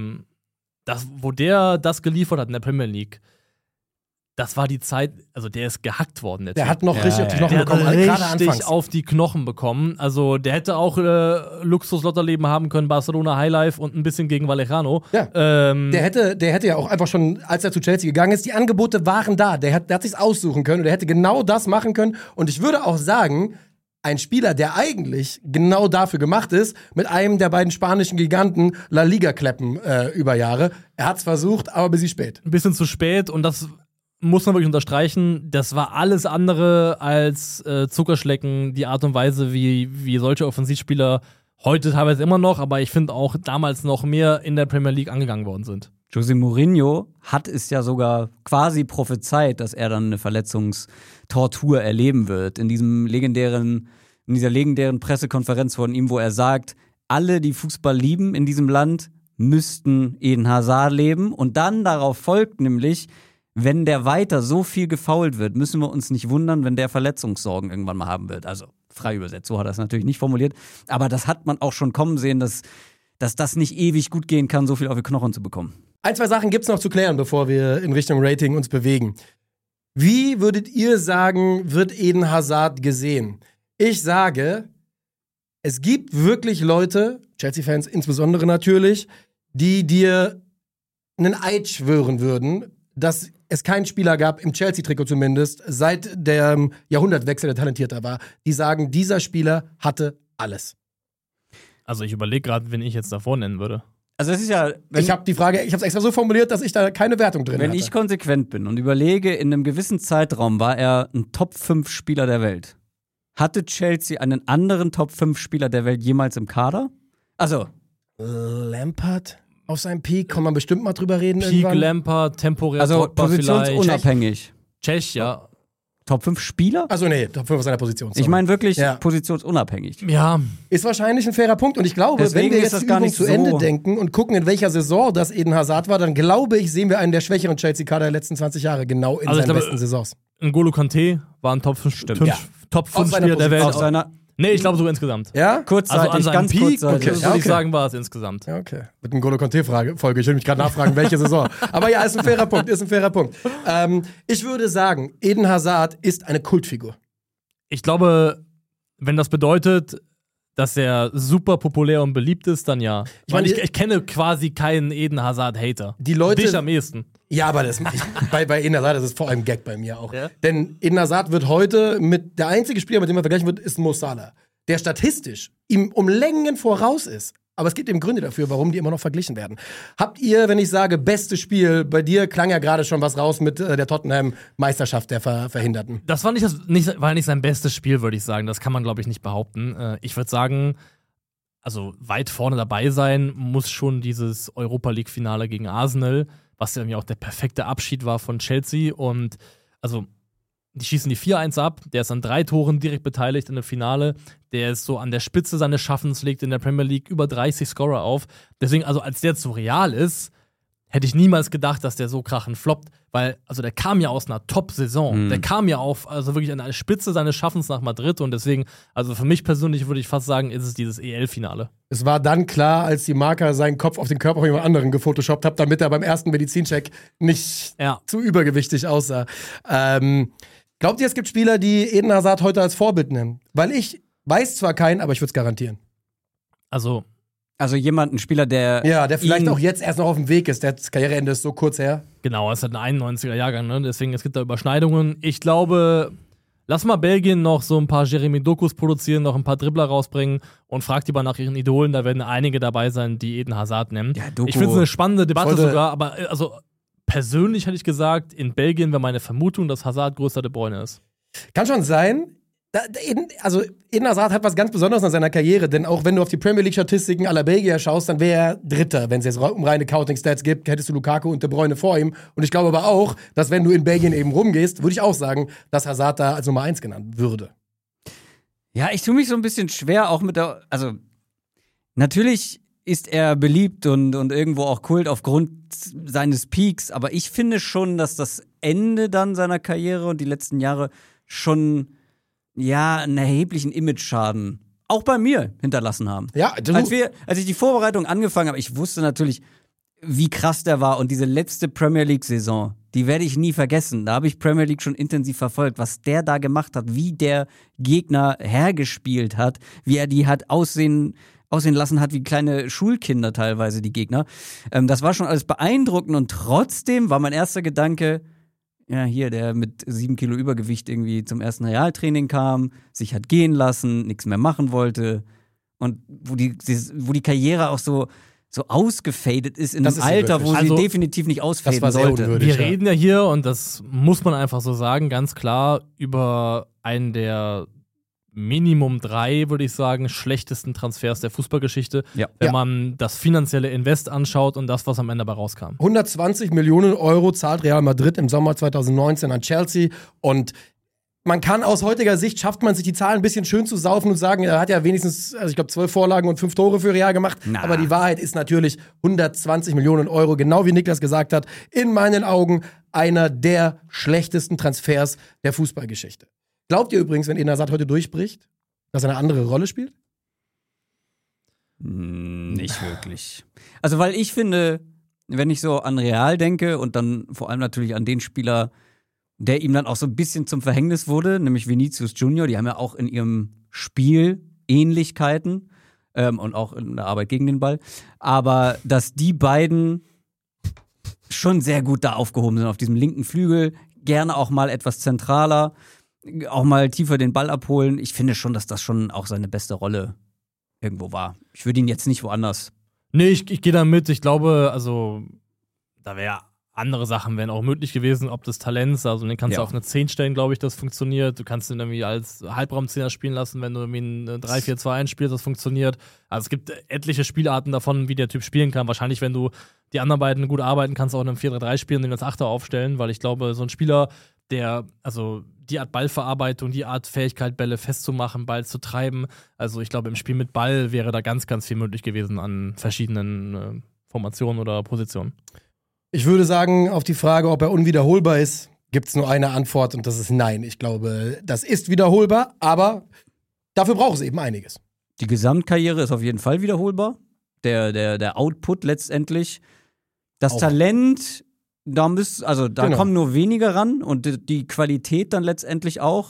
wo der das geliefert hat in der Premier League. Das war die Zeit, also der ist gehackt worden. Der hat noch richtig auf die Knochen bekommen, gerade anfangs. Richtig auf die Knochen bekommen. Also der hätte auch Luxus-Lotterleben haben können, Barcelona Highlife und ein bisschen gegen Vallecano. Ja. Der hätte ja auch einfach schon, als er zu Chelsea gegangen ist, die Angebote waren da. Der hat sich's aussuchen können und der hätte genau das machen können. Und ich würde auch sagen, ein Spieler, der eigentlich genau dafür gemacht ist, mit einem der beiden spanischen Giganten La Liga kleppen über Jahre. Er hat's versucht, aber bis spät. Ein bisschen zu spät und das muss man wirklich unterstreichen, das war alles andere als Zuckerschlecken, die Art und Weise, wie solche Offensivspieler heute teilweise immer noch, aber ich finde auch damals noch mehr in der Premier League angegangen worden sind. José Mourinho hat es ja sogar quasi prophezeit, dass er dann eine Verletzungstortur erleben wird. In dieser legendären Pressekonferenz von ihm, wo er sagt, alle, die Fußball lieben in diesem Land, müssten Eden Hazard leben. Und dann darauf folgt nämlich, wenn der weiter so viel gefoult wird, müssen wir uns nicht wundern, wenn der Verletzungssorgen irgendwann mal haben wird. Also frei übersetzt, so hat er es natürlich nicht formuliert. Aber das hat man auch schon kommen sehen, dass das nicht ewig gut gehen kann, so viel auf die Knochen zu bekommen. 1, 2 Sachen gibt's noch zu klären, bevor wir in Richtung Rating uns bewegen. Wie würdet ihr sagen, wird Eden Hazard gesehen? Ich sage, es gibt wirklich Leute, Chelsea-Fans insbesondere natürlich, die dir einen Eid schwören würden, dass es keinen Spieler gab, im Chelsea-Trikot zumindest, seit dem Jahrhundertwechsel, der talentierter war, die sagen, dieser Spieler hatte alles. Also ich überlege gerade, wen ich jetzt davor nennen würde. Also es ist ja, Ich habe es extra so formuliert, dass ich da keine Wertung drin wenn hatte. ich konsequent bin und überlege, in einem gewissen Zeitraum war er ein Top-5-Spieler der Welt. Hatte Chelsea einen anderen Top-5-Spieler der Welt jemals im Kader? Also Lampard auf seinem Peak, kann man bestimmt mal drüber reden Peak irgendwann. Lampard, temporär also Drogba vielleicht. positionsunabhängig. Tschech, ja. Top-5-Spieler? Also nee, Top 5 aus seiner Position. Ich meine wirklich Ja. positionsunabhängig. Ja, Ist wahrscheinlich ein fairer Punkt. Und ich glaube, Deswegen wenn wir ist jetzt das die gar Übung nicht zu so- Ende denken und gucken, in welcher Saison das Eden Hazard war, dann glaube ich, sehen wir einen der schwächeren Chelsea-Kader der letzten 20 Jahre, genau in Also ich seinen glaube, besten Saisons. N'Golo Kanté war ein Top 5 Ja. Aus seiner Spieler der Welt. Position. Auf seiner Nee, ich glaube so insgesamt. Ja? kurzzeitig, Also an seinem ganz Peak, kurzzeitig. Okay. würde ich okay. sagen, war es insgesamt. Ja, okay. Mit einem N'Golo Kanté-Folge. Ich will mich gerade nachfragen, welche Saison. Aber ja, ist ein fairer Punkt, ich würde sagen, Eden Hazard ist eine Kultfigur. Ich glaube, wenn das bedeutet, dass er super populär und beliebt ist, dann ja. Ich kenne quasi keinen Eden Hazard-Hater. Die Leute- Dich am ehesten. Ja, aber bei Eden Hazard, das ist vor allem Gag bei mir auch. Ja? Denn Eden Hazard wird heute der einzige Spieler, mit dem er vergleichen wird, ist Mo Salah, der statistisch ihm um Längen voraus ist. Aber es gibt eben Gründe dafür, warum die immer noch verglichen werden. Habt ihr, wenn ich sage, bestes Spiel, bei dir klang ja gerade schon was raus mit der Tottenham-Meisterschaft der Verhinderten. Das war nicht sein bestes Spiel, würde ich sagen. Das kann man, glaube ich, nicht behaupten. Ich würde sagen, also weit vorne dabei sein muss schon dieses Europa-League-Finale gegen Arsenal, was ja irgendwie auch der perfekte Abschied war von Chelsea. Und also, die schießen die 4-1 ab. Der ist an 3 Toren direkt beteiligt in dem Finale. Der ist so an der Spitze seines Schaffens, legt in der Premier League über 30 Scorer auf. Deswegen, also als der zu Real ist, hätte ich niemals gedacht, dass der so krachend floppt. Weil, also der kam ja aus einer Top-Saison. Der kam ja also wirklich an der Spitze seines Schaffens nach Madrid. Und deswegen, also für mich persönlich würde ich fast sagen, ist es dieses EL-Finale. Es war dann klar, als die Marker seinen Kopf auf den Körper von jemand anderen gefotoshoppt hat, damit er beim ersten Medizincheck nicht zu übergewichtig aussah. Glaubt ihr, es gibt Spieler, die Eden Hazard heute als Vorbild nehmen? Weil ich weiß zwar keinen, aber ich würde es garantieren. Also ein Spieler, der Ja, der vielleicht ihn- auch jetzt erst noch auf dem Weg ist. Das Karriereende ist so kurz her. genau, es ist halt ein 91er-Jahrgang, ne? Deswegen, es gibt da Überschneidungen. Ich glaube, lass mal Belgien noch so ein paar Jeremy Dokus produzieren, noch ein paar Dribbler rausbringen und fragt die mal nach ihren Idolen. Da werden einige dabei sein, die Eden Hazard nennen. Ja, Doku. Ich finde es eine spannende Debatte Sollte- sogar, aber also persönlich hätte ich gesagt, in Belgien wäre meine Vermutung, dass Hazard größer De Bruyne ist. Kann schon sein. Eden Hazard hat was ganz Besonderes an seiner Karriere, denn auch wenn du auf die Premier League-Statistiken aller Belgier schaust, dann wäre er Dritter. Wenn es jetzt um reine Counting-Stats gibt, hättest du Lukaku und De Bruyne vor ihm. Und ich glaube aber auch, dass wenn du in Belgien eben rumgehst, würde ich auch sagen, dass Hazard da als Nummer 1 genannt würde. Ja, ich tue mich so ein bisschen schwer, auch also natürlich ist er beliebt und irgendwo auch Kult aufgrund seines Peaks, aber ich finde schon, dass das Ende dann seiner Karriere und die letzten Jahre schon einen erheblichen Image-Schaden auch bei mir hinterlassen haben. Ja, Als ich die Vorbereitung angefangen habe, ich wusste natürlich, wie krass der war und diese letzte Premier League-Saison, die werde ich nie vergessen. Da habe ich Premier League schon intensiv verfolgt, was der da gemacht hat, wie der Gegner hergespielt hat, wie er die hat aussehen lassen hat wie kleine Schulkinder teilweise, die Gegner. Das war schon alles beeindruckend und trotzdem war mein erster Gedanke, ja, hier, der mit 7 Kilo Übergewicht irgendwie zum ersten Realtraining kam, sich hat gehen lassen, nichts mehr machen wollte und wo die Karriere auch so ausgefadet ist in Das einem ist sie Alter, wo wirklich. sie Also, definitiv nicht das ausfaden war sehr sollte. unwürdig. Wir reden ja hier, und das muss man einfach so sagen, ganz klar über einen der Minimum 3, würde ich sagen, schlechtesten Transfers der Fußballgeschichte, Ja. wenn Ja. man das finanzielle Invest anschaut und das, was am Ende dabei rauskam. 120 Millionen Euro zahlt Real Madrid im Sommer 2019 an Chelsea und man kann aus heutiger Sicht, schafft man sich die Zahlen ein bisschen schön zu saufen und sagen, er hat ja wenigstens, also ich glaube, 12 Vorlagen und 5 Tore für Real gemacht. Na. Aber die Wahrheit ist natürlich 120 Millionen Euro, genau wie Niklas gesagt hat, in meinen Augen einer der schlechtesten Transfers der Fußballgeschichte. Glaubt ihr übrigens, wenn Eden Hazard heute durchbricht, dass er eine andere Rolle spielt? Nicht wirklich. Also, weil ich finde, wenn ich so an Real denke und dann vor allem natürlich an den Spieler, der ihm dann auch so ein bisschen zum Verhängnis wurde, nämlich Vinicius Junior, die haben ja auch in ihrem Spiel Ähnlichkeiten und auch in der Arbeit gegen den Ball, aber dass die beiden schon sehr gut da aufgehoben sind auf diesem linken Flügel, gerne auch mal etwas zentraler, auch mal tiefer den Ball abholen. Ich finde schon, dass das schon auch seine beste Rolle irgendwo war. Ich würde ihn jetzt nicht woanders Nee, ich gehe da mit. Ich glaube, also, da wäre andere Sachen wären auch möglich gewesen, ob des Talents, also den kannst du auf eine 10 stellen, glaube ich, das funktioniert. Du kannst ihn irgendwie als Halbraumzehner spielen lassen, wenn du irgendwie ein 3-4-2-1 spielst, das funktioniert. Also es gibt etliche Spielarten davon, wie der Typ spielen kann. Wahrscheinlich, wenn du die anderen beiden gut arbeiten kannst, auch in einem 4-3-3 spielen und den als Achter aufstellen, weil ich glaube, so ein Spieler, der, also die Art Ballverarbeitung, die Art Fähigkeit, Bälle festzumachen, Ball zu treiben, also ich glaube, im Spiel mit Ball wäre da ganz, ganz viel möglich gewesen an verschiedenen Formationen oder Positionen. Ich würde sagen, auf die Frage, ob er unwiederholbar ist, gibt es nur eine Antwort und das ist nein. Ich glaube, das ist wiederholbar, aber dafür braucht es eben einiges. Die Gesamtkarriere ist auf jeden Fall wiederholbar. Der Output letztendlich. Das auch. Talent, da Genau. kommen nur wenige ran und die Qualität dann letztendlich auch.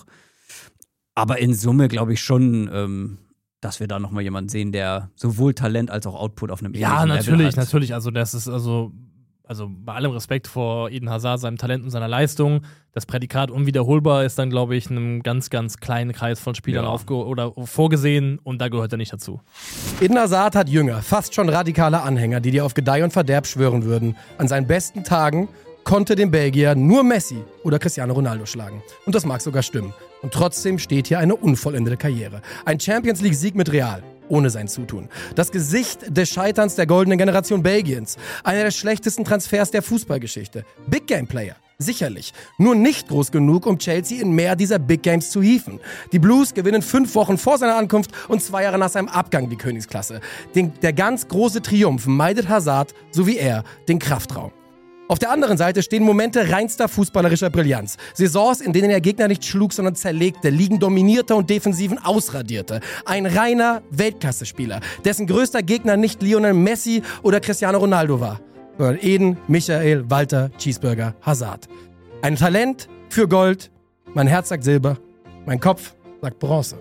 Aber in Summe glaube ich schon, dass wir da nochmal jemanden sehen, der sowohl Talent als auch Output auf einem ähnlichen Level hat. natürlich. Also das ist also bei allem Respekt vor Eden Hazard, seinem Talent und seiner Leistung, das Prädikat unwiederholbar ist dann, glaube ich, einem ganz, ganz kleinen Kreis von Spielern oder vorgesehen und da gehört er nicht dazu. Eden Hazard hat Jünger, fast schon radikale Anhänger, die dir auf Gedeih und Verderb schwören würden. An seinen besten Tagen konnte den Belgier nur Messi oder Cristiano Ronaldo schlagen. Und das mag sogar stimmen. Und trotzdem steht hier eine unvollendete Karriere. Ein Champions-League-Sieg mit Real. Ohne sein Zutun. Das Gesicht des Scheiterns der goldenen Generation Belgiens. Einer der schlechtesten Transfers der Fußballgeschichte. Big Game Player. Sicherlich. Nur nicht groß genug, um Chelsea in mehr dieser Big Games zu hieven. Die Blues gewinnen 5 Wochen vor seiner Ankunft und 2 Jahre nach seinem Abgang die Königsklasse. Der ganz große Triumph meidet Hazard, so wie er, den Kraftraum. Auf der anderen Seite stehen Momente reinster fußballerischer Brillanz. Saisons, in denen er Gegner nicht schlug, sondern zerlegte, Ligen dominierte und Defensiven ausradierte. Ein reiner Weltklasse-Spieler, dessen größter Gegner nicht Lionel Messi oder Cristiano Ronaldo war, sondern Eden Michael Walter Cheeseburger Hazard. Ein Talent für Gold, mein Herz sagt Silber, mein Kopf sagt Bronze.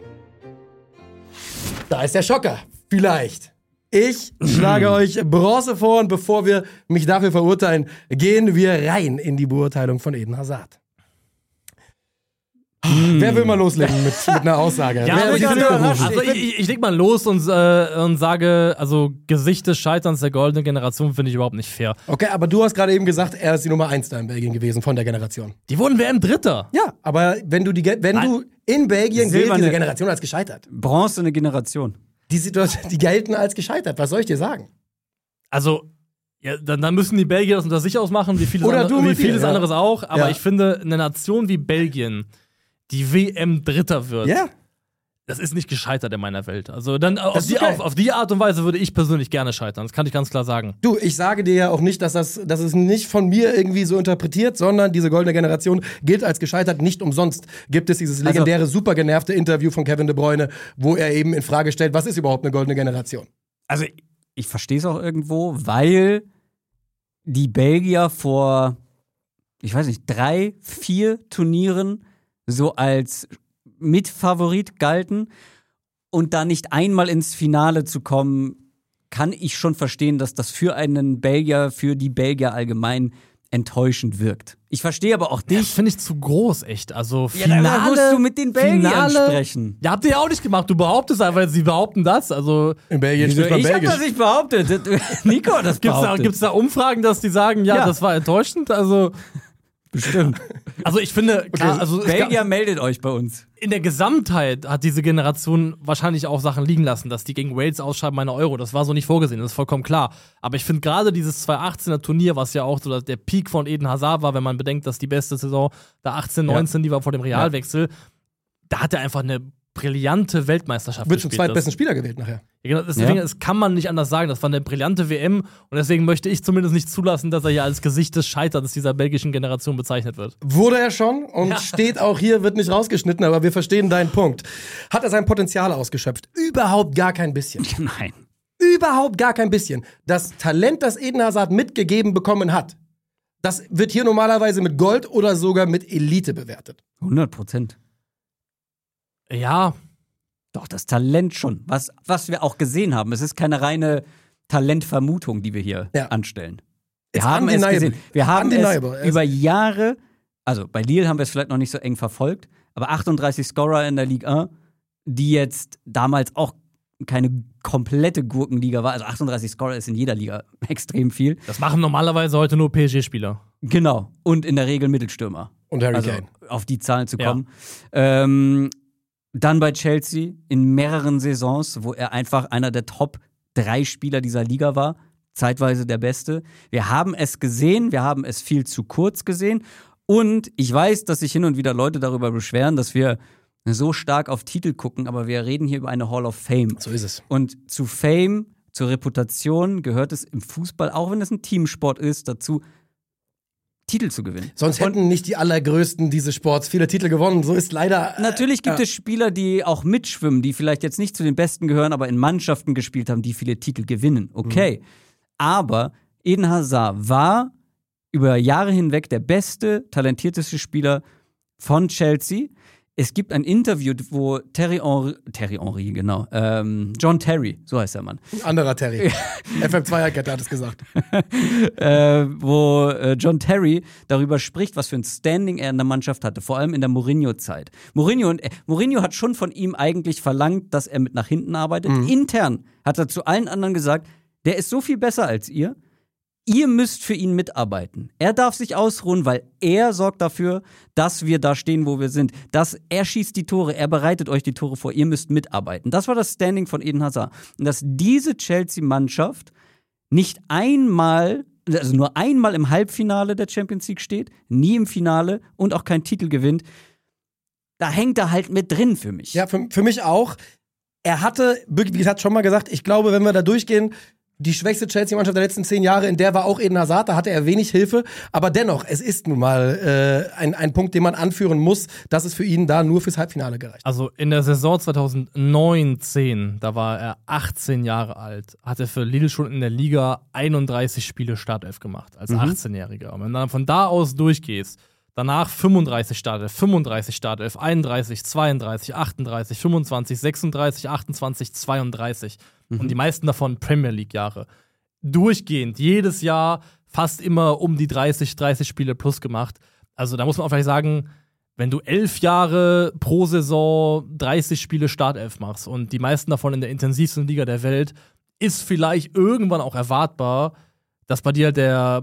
Da ist der Schocker, vielleicht. Ich schlage euch Bronze vor und bevor wir mich dafür verurteilen, gehen wir rein in die Beurteilung von Eden Hazard. Wer will mal loslegen mit einer Aussage? Ja, Wer sind überrufen? also ich leg mal los und sage, also Gesicht des Scheiterns der goldenen Generation finde ich überhaupt nicht fair. Okay, aber du hast gerade eben gesagt, er ist die Nummer 1 da in Belgien gewesen von der Generation. Die wurden WM-Dritter. Ja, aber wenn du in Belgien gilt Silberne- diese Generation als gescheitert. Bronze eine Generation. Die Situation, die gelten als gescheitert. Was soll ich dir sagen? Also, ja, dann müssen die Belgier das unter sich ausmachen, wie vieles, Oder du mit vieles dir, ja. anderes auch. Aber Ja. ich finde, eine Nation wie Belgien, die WM-Dritter wird, Ja. das ist nicht gescheitert in meiner Welt. Also dann Das ist okay. auf die Art und Weise würde ich persönlich gerne scheitern. Das kann ich ganz klar sagen. Du, ich sage dir ja auch nicht, dass es nicht von mir irgendwie so interpretiert, sondern diese goldene Generation gilt als gescheitert. Nicht umsonst gibt es dieses legendäre, super genervte Interview von Kevin De Bruyne, wo er eben in Frage stellt, was ist überhaupt eine goldene Generation? Also ich verstehe es auch irgendwo, weil die Belgier vor, ich weiß nicht, 3, 4 Turnieren so als Mitfavorit galten und da nicht einmal ins Finale zu kommen, kann ich schon verstehen, dass das für einen Belgier, für die Belgier allgemein enttäuschend wirkt. Ich verstehe aber auch Das dich. finde ich zu groß, echt. Also Ja, da musst du mit den Belgiern sprechen. Ja, habt ihr ja auch nicht gemacht. Du behauptest einfach, sie behaupten das. Also In Belgien Wieso? spricht man Ich habe Belgisch. das nicht behauptet. Nico hat das behauptet. gibt's da Umfragen, dass die sagen, ja, Ja. das war enttäuschend? Also Bestimmt. Also ich finde, klar, also es Belgier, gab, meldet euch bei uns. in der Gesamtheit hat diese Generation wahrscheinlich auch Sachen liegen lassen, dass die gegen Wales ausschreiben, eine Euro. Das war so nicht vorgesehen, das ist vollkommen klar. Aber ich finde gerade dieses 2018er Turnier, was ja auch so der Peak von Eden Hazard war, wenn man bedenkt, dass die beste Saison da 18, 19, die war vor dem Realwechsel, da hat er einfach eine brillante Weltmeisterschaft Wird zum gespielt. zweitbesten Spieler gewählt nachher. Ja, genau, deswegen, das kann man nicht anders sagen. Das war eine brillante WM und deswegen möchte ich zumindest nicht zulassen, dass er hier als Gesicht des Scheiterns dieser belgischen Generation bezeichnet wird. Wurde er schon und steht auch hier, wird nicht rausgeschnitten, aber wir verstehen deinen Punkt. Hat er sein Potenzial ausgeschöpft? Überhaupt gar kein bisschen. Nein. Überhaupt gar kein bisschen. Das Talent, das Eden Hazard mitgegeben bekommen hat, das wird hier normalerweise mit Gold oder sogar mit Elite bewertet. 100%. Ja, Doch, das Talent schon. Was wir auch gesehen haben. Es ist keine reine Talentvermutung, die wir hier anstellen. Wir It's haben es undeniable. gesehen. Wir haben Undeniable. es über Jahre, also bei Lille haben wir es vielleicht noch nicht so eng verfolgt, aber 38 Scorer in der Ligue 1, die jetzt damals auch keine komplette Gurkenliga war. Also 38 Scorer ist in jeder Liga extrem viel. Das machen normalerweise heute nur PSG-Spieler. Genau. Und in der Regel Mittelstürmer. Und Harry Also Kane. auf die Zahlen zu kommen. Dann bei Chelsea in mehreren Saisons, wo er einfach einer der Top 3 Spieler dieser Liga war. Zeitweise der Beste. Wir haben es gesehen, wir haben es viel zu kurz gesehen. Und ich weiß, dass sich hin und wieder Leute darüber beschweren, dass wir so stark auf Titel gucken, aber wir reden hier über eine Hall of Fame. So ist es. Und zu Fame, zur Reputation gehört es im Fußball, auch wenn es ein Teamsport ist, dazu, Titel zu gewinnen. Sonst hätten nicht die Allergrößten dieses Sports viele Titel gewonnen. So ist leider. Natürlich gibt es Spieler, die auch mitschwimmen, die vielleicht jetzt nicht zu den Besten gehören, aber in Mannschaften gespielt haben, die viele Titel gewinnen. Okay. Aber Eden Hazard war über Jahre hinweg der beste, talentierteste Spieler von Chelsea. Es gibt ein Interview, wo John Terry, so heißt der Mann. Ein anderer Terry. FM2er-Kette hat es gesagt. Wo John Terry darüber spricht, was für ein Standing er in der Mannschaft hatte, vor allem in der Mourinho-Zeit. Mourinho hat schon von ihm eigentlich verlangt, dass er mit nach hinten arbeitet. Intern hat er zu allen anderen gesagt, der ist so viel besser als ihr. Ihr müsst für ihn mitarbeiten. Er darf sich ausruhen, weil er sorgt dafür, dass wir da stehen, wo wir sind. Er schießt die Tore, er bereitet euch die Tore vor, ihr müsst mitarbeiten. Das war das Standing von Eden Hazard. Und dass diese Chelsea-Mannschaft nicht einmal, also nur einmal im Halbfinale der Champions League steht, nie im Finale und auch keinen Titel gewinnt, da hängt er halt mit drin für mich. Ja, für mich auch. Er hatte, wie gesagt, schon mal gesagt, ich glaube, wenn wir da durchgehen, die schwächste Chelsea-Mannschaft der letzten 10 Jahre, in der war auch Eden Hazard, da hatte er wenig Hilfe. Aber dennoch, es ist nun mal ein Punkt, den man anführen muss, dass es für ihn da nur fürs Halbfinale gereicht. Also in der Saison 2009-10, da war er 18 Jahre alt, hat er für Lille schon in der Liga 31 Spiele Startelf gemacht, als 18-Jähriger. Und wenn du dann von da aus durchgehst, danach 35 Startelf, 35 Startelf, 31, 32, 38, 25, 36, 28, 32. Und die meisten davon Premier League-Jahre. Durchgehend, jedes Jahr fast immer um die 30 Spiele plus gemacht. Also da muss man auch vielleicht sagen, wenn du 11 Jahre pro Saison 30 Spiele Startelf machst und die meisten davon in der intensivsten Liga der Welt, ist vielleicht irgendwann auch erwartbar, dass bei dir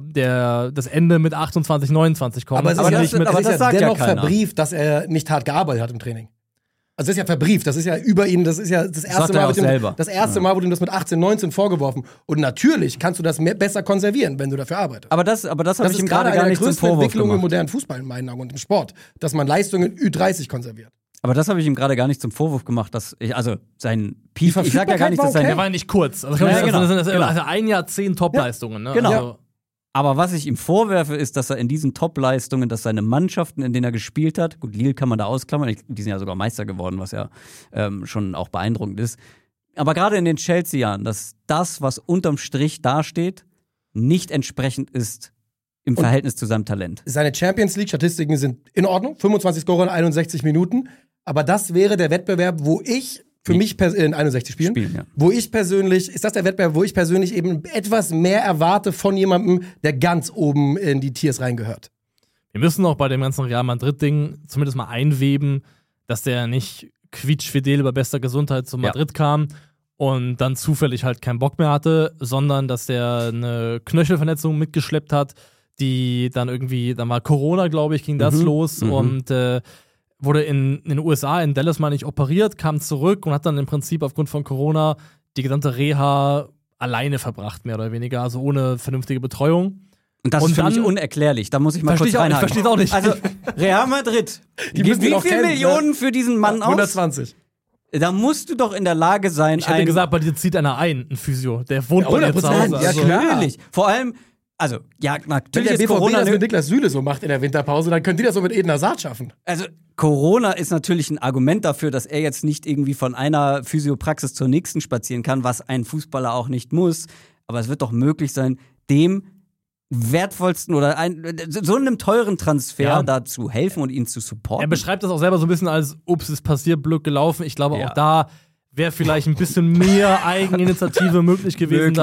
das Ende mit 28, 29 kommt. Aber es ist ja sagt dennoch ja keiner. Verbrieft, dass er nicht hart gearbeitet hat im Training. Also das ist ja verbrieft, das ist ja über ihn, das ist ja das erste Mal, Mal wurde ihm das mit 18, 19 vorgeworfen. Und natürlich kannst du das besser konservieren, wenn du dafür arbeitest. Aber das habe ich ihm gerade gar nicht zum größte Vorwurf Entwicklung gemacht. im modernen Fußball in meinen Augen und im Sport, dass man Leistungen Ü30 konserviert. Aber das habe ich ihm gerade gar nicht zum Vorwurf gemacht, dass sein Peak, ich sag ja gar nicht, dass okay. Der war ja nicht kurz. Also, das sind ein Jahrzehnt Topleistungen. Ne? Genau. Also, Aber was ich ihm vorwerfe, ist, dass er in diesen Top-Leistungen, dass seine Mannschaften, in denen er gespielt hat, gut, Lille kann man da ausklammern, die sind ja sogar Meister geworden, was ja schon auch beeindruckend ist. Aber gerade in den Chelsea-Jahren, dass das, was unterm Strich dasteht, nicht entsprechend ist im Verhältnis zu seinem Talent. Seine Champions-League-Statistiken sind in Ordnung, 25 Scorer in 61 Minuten. Aber das wäre der Wettbewerb, wo ich für mich in 61 Spielen, ja. wo ich persönlich, ist das der Wettbewerb, wo ich persönlich eben etwas mehr erwarte von jemandem, der ganz oben in die Tiers reingehört. wir müssen auch bei dem ganzen Real Madrid-Ding zumindest mal einweben, dass der nicht quietschfidel bei bester Gesundheit zu Madrid kam und dann zufällig halt keinen Bock mehr hatte, sondern dass der eine Knöchelverletzung mitgeschleppt hat, die dann war Corona, glaube ich, ging das los und wurde in den USA, in Dallas meine ich, operiert, kam zurück und hat dann im Prinzip aufgrund von Corona die gesamte Reha alleine verbracht, mehr oder weniger, also ohne vernünftige Betreuung. Und das ist für mich unerklärlich, da muss ich mal kurz reinhaken. Ich verstehe es auch nicht. Also, Real Madrid, gibt wie viele Millionen für diesen Mann aus? 120. Da musst du doch in der Lage sein, Ich hätte gesagt, bei dir zieht einer ein Physio, der wohnt bei dir zu Hause. Ja, klar. Natürlich. Vor allem, also, ja, Wenn natürlich der ist BVB Corona das mit Niklas Süle so macht in der Winterpause, dann könnt ihr das so mit Eden Hazard schaffen. Also, Corona ist natürlich ein Argument dafür, dass er jetzt nicht irgendwie von einer Physiopraxis zur nächsten spazieren kann, was ein Fußballer auch nicht muss. Aber es wird doch möglich sein, dem wertvollsten oder so einem teuren Transfer da zu helfen und ihn zu supporten. Er beschreibt das auch selber so ein bisschen als, ups, ist passiert, Glück gelaufen. Ich glaube, auch da wäre vielleicht ein bisschen mehr Eigeninitiative möglich gewesen,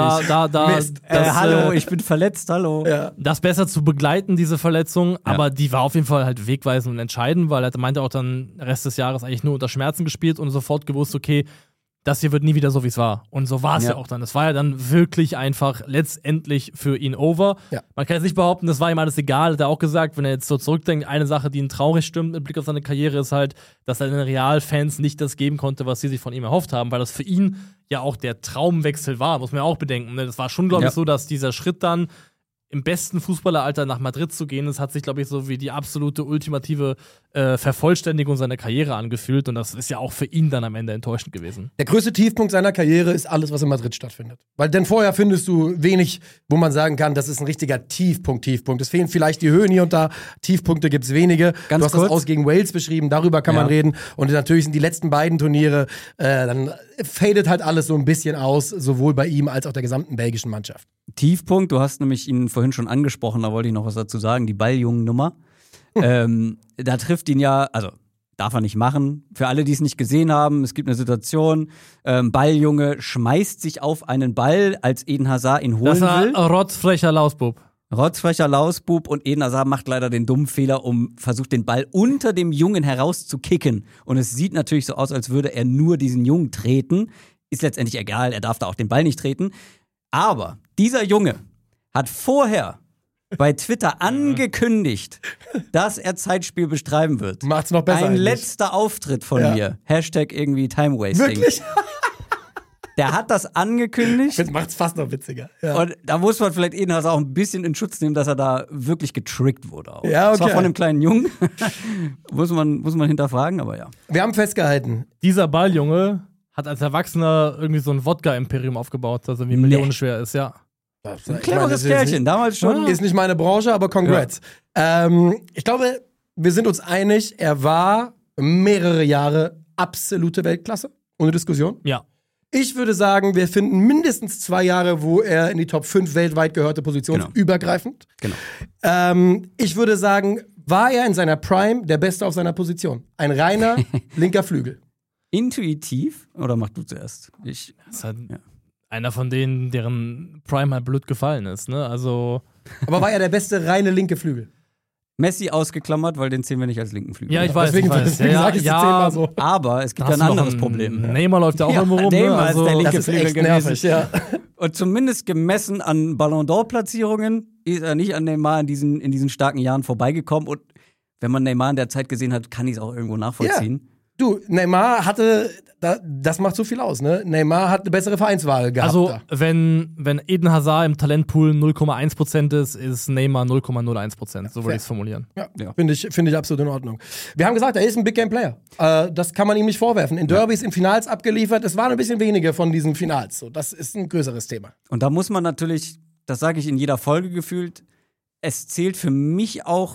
hallo, ich bin verletzt, hallo. Ja. Das besser zu begleiten, diese Verletzung, aber die war auf jeden Fall halt wegweisend und entscheidend, weil er meinte auch dann Rest des Jahres eigentlich nur unter Schmerzen gespielt und sofort gewusst, okay, das hier wird nie wieder so, wie es war. Und so war es ja auch dann. Es war ja dann wirklich einfach letztendlich für ihn over. Ja. Man kann jetzt nicht behaupten, das war ihm alles egal. Hat er auch gesagt, wenn er jetzt so zurückdenkt, eine Sache, die ihn traurig stimmt mit Blick auf seine Karriere, ist halt, dass er den Realfans nicht das geben konnte, was sie sich von ihm erhofft haben, weil das für ihn ja auch der Traumwechsel war, muss man ja auch bedenken. Das war schon, glaube ich, so, dass dieser Schritt dann im besten Fußballeralter nach Madrid zu gehen, das hat sich, glaube ich, so wie die absolute ultimative Vervollständigung seiner Karriere angefühlt. Und das ist ja auch für ihn dann am Ende enttäuschend gewesen. Der größte Tiefpunkt seiner Karriere ist alles, was in Madrid stattfindet. Weil denn vorher findest du wenig, wo man sagen kann, das ist ein richtiger Tiefpunkt. Es fehlen vielleicht die Höhen hier und da. Tiefpunkte gibt es wenige. Ganz du hast kurz. das Aus gegen Wales beschrieben, darüber kann man reden. Und natürlich sind die letzten beiden Turniere, dann fadet halt alles so ein bisschen aus, sowohl bei ihm als auch der gesamten belgischen Mannschaft. Tiefpunkt, du hast nämlich ihn vorhin schon angesprochen, da wollte ich noch was dazu sagen, die Balljungen-Nummer. Da trifft ihn ja, also darf er nicht machen. Für alle, die es nicht gesehen haben, es gibt eine Situation, Balljunge schmeißt sich auf einen Ball, als Eden Hazard ihn holen Das war will. rotzfrecher Lausbub. Rotzfrecher Lausbub und Eden Hazard macht leider den dummen Fehler, versucht den Ball unter dem Jungen herauszukicken. Und es sieht natürlich so aus, als würde er nur diesen Jungen treten. Ist letztendlich egal, er darf da auch den Ball nicht treten. Aber dieser Junge hat vorher bei Twitter angekündigt, dass er Zeitspiel bestreiten wird. Macht's noch besser Ein eigentlich. letzter Auftritt von mir. Hashtag irgendwie Time Wasting. Wirklich? Der hat das angekündigt. Das macht's fast noch witziger. Ja. Und da muss man vielleicht Eden Hazard auch ein bisschen in Schutz nehmen, dass er da wirklich getrickt wurde. Auch. Ja, okay. Zwar von einem kleinen Jungen. muss man hinterfragen, aber ja. Wir haben festgehalten, Dieser Balljunge hat als Erwachsener irgendwie so ein Wodka-Imperium aufgebaut, das irgendwie millionenschwer ist, ja. Ein cleveres Kerlchen, damals schon. Ist nicht meine Branche, aber congrats. Ich glaube, wir sind uns einig, er war mehrere Jahre absolute Weltklasse. Ohne Diskussion. Ja. Ich würde sagen, wir finden mindestens 2 Jahre, wo er in die Top 5 weltweit gehörte Position, übergreifend. Genau. Ich würde sagen, war er in seiner Prime der Beste auf seiner Position. Ein reiner linker Flügel. Intuitiv? Oder mach du zuerst? Das ist halt einer von denen, deren Prime halt blöd gefallen ist, ne? Also. Aber war er der beste reine linke Flügel? Messi ausgeklammert, weil den zählen wir nicht als linken Flügel. Ja, ich weiß. Deswegen sag ich es 10-mal so. Aber es gibt ja ein anderes Problem. Neymar läuft ja auch immer rum, ne? Neymar Also, ist der linke Das ist Flügel echt gewesen. nervig, ja. Und zumindest gemessen an Ballon d'Or-Platzierungen ist er nicht an Neymar in diesen starken Jahren vorbeigekommen. Und wenn man Neymar in der Zeit gesehen hat, kann ich es auch irgendwo nachvollziehen. Du, Neymar hatte, das macht so viel aus, ne? Neymar hat eine bessere Vereinswahl gehabt. Also, da. wenn Eden Hazard im Talentpool 0,1% ist Neymar 0,01%. So würde ich es formulieren. Ja. Finde ich absolut in Ordnung. Wir haben gesagt, er ist ein Big Game Player. Das kann man ihm nicht vorwerfen. In Derbys, in Finals abgeliefert. Es waren ein bisschen wenige von diesen Finals. So, das ist ein größeres Thema. Und da muss man natürlich, das sage ich in jeder Folge gefühlt, es zählt für mich auch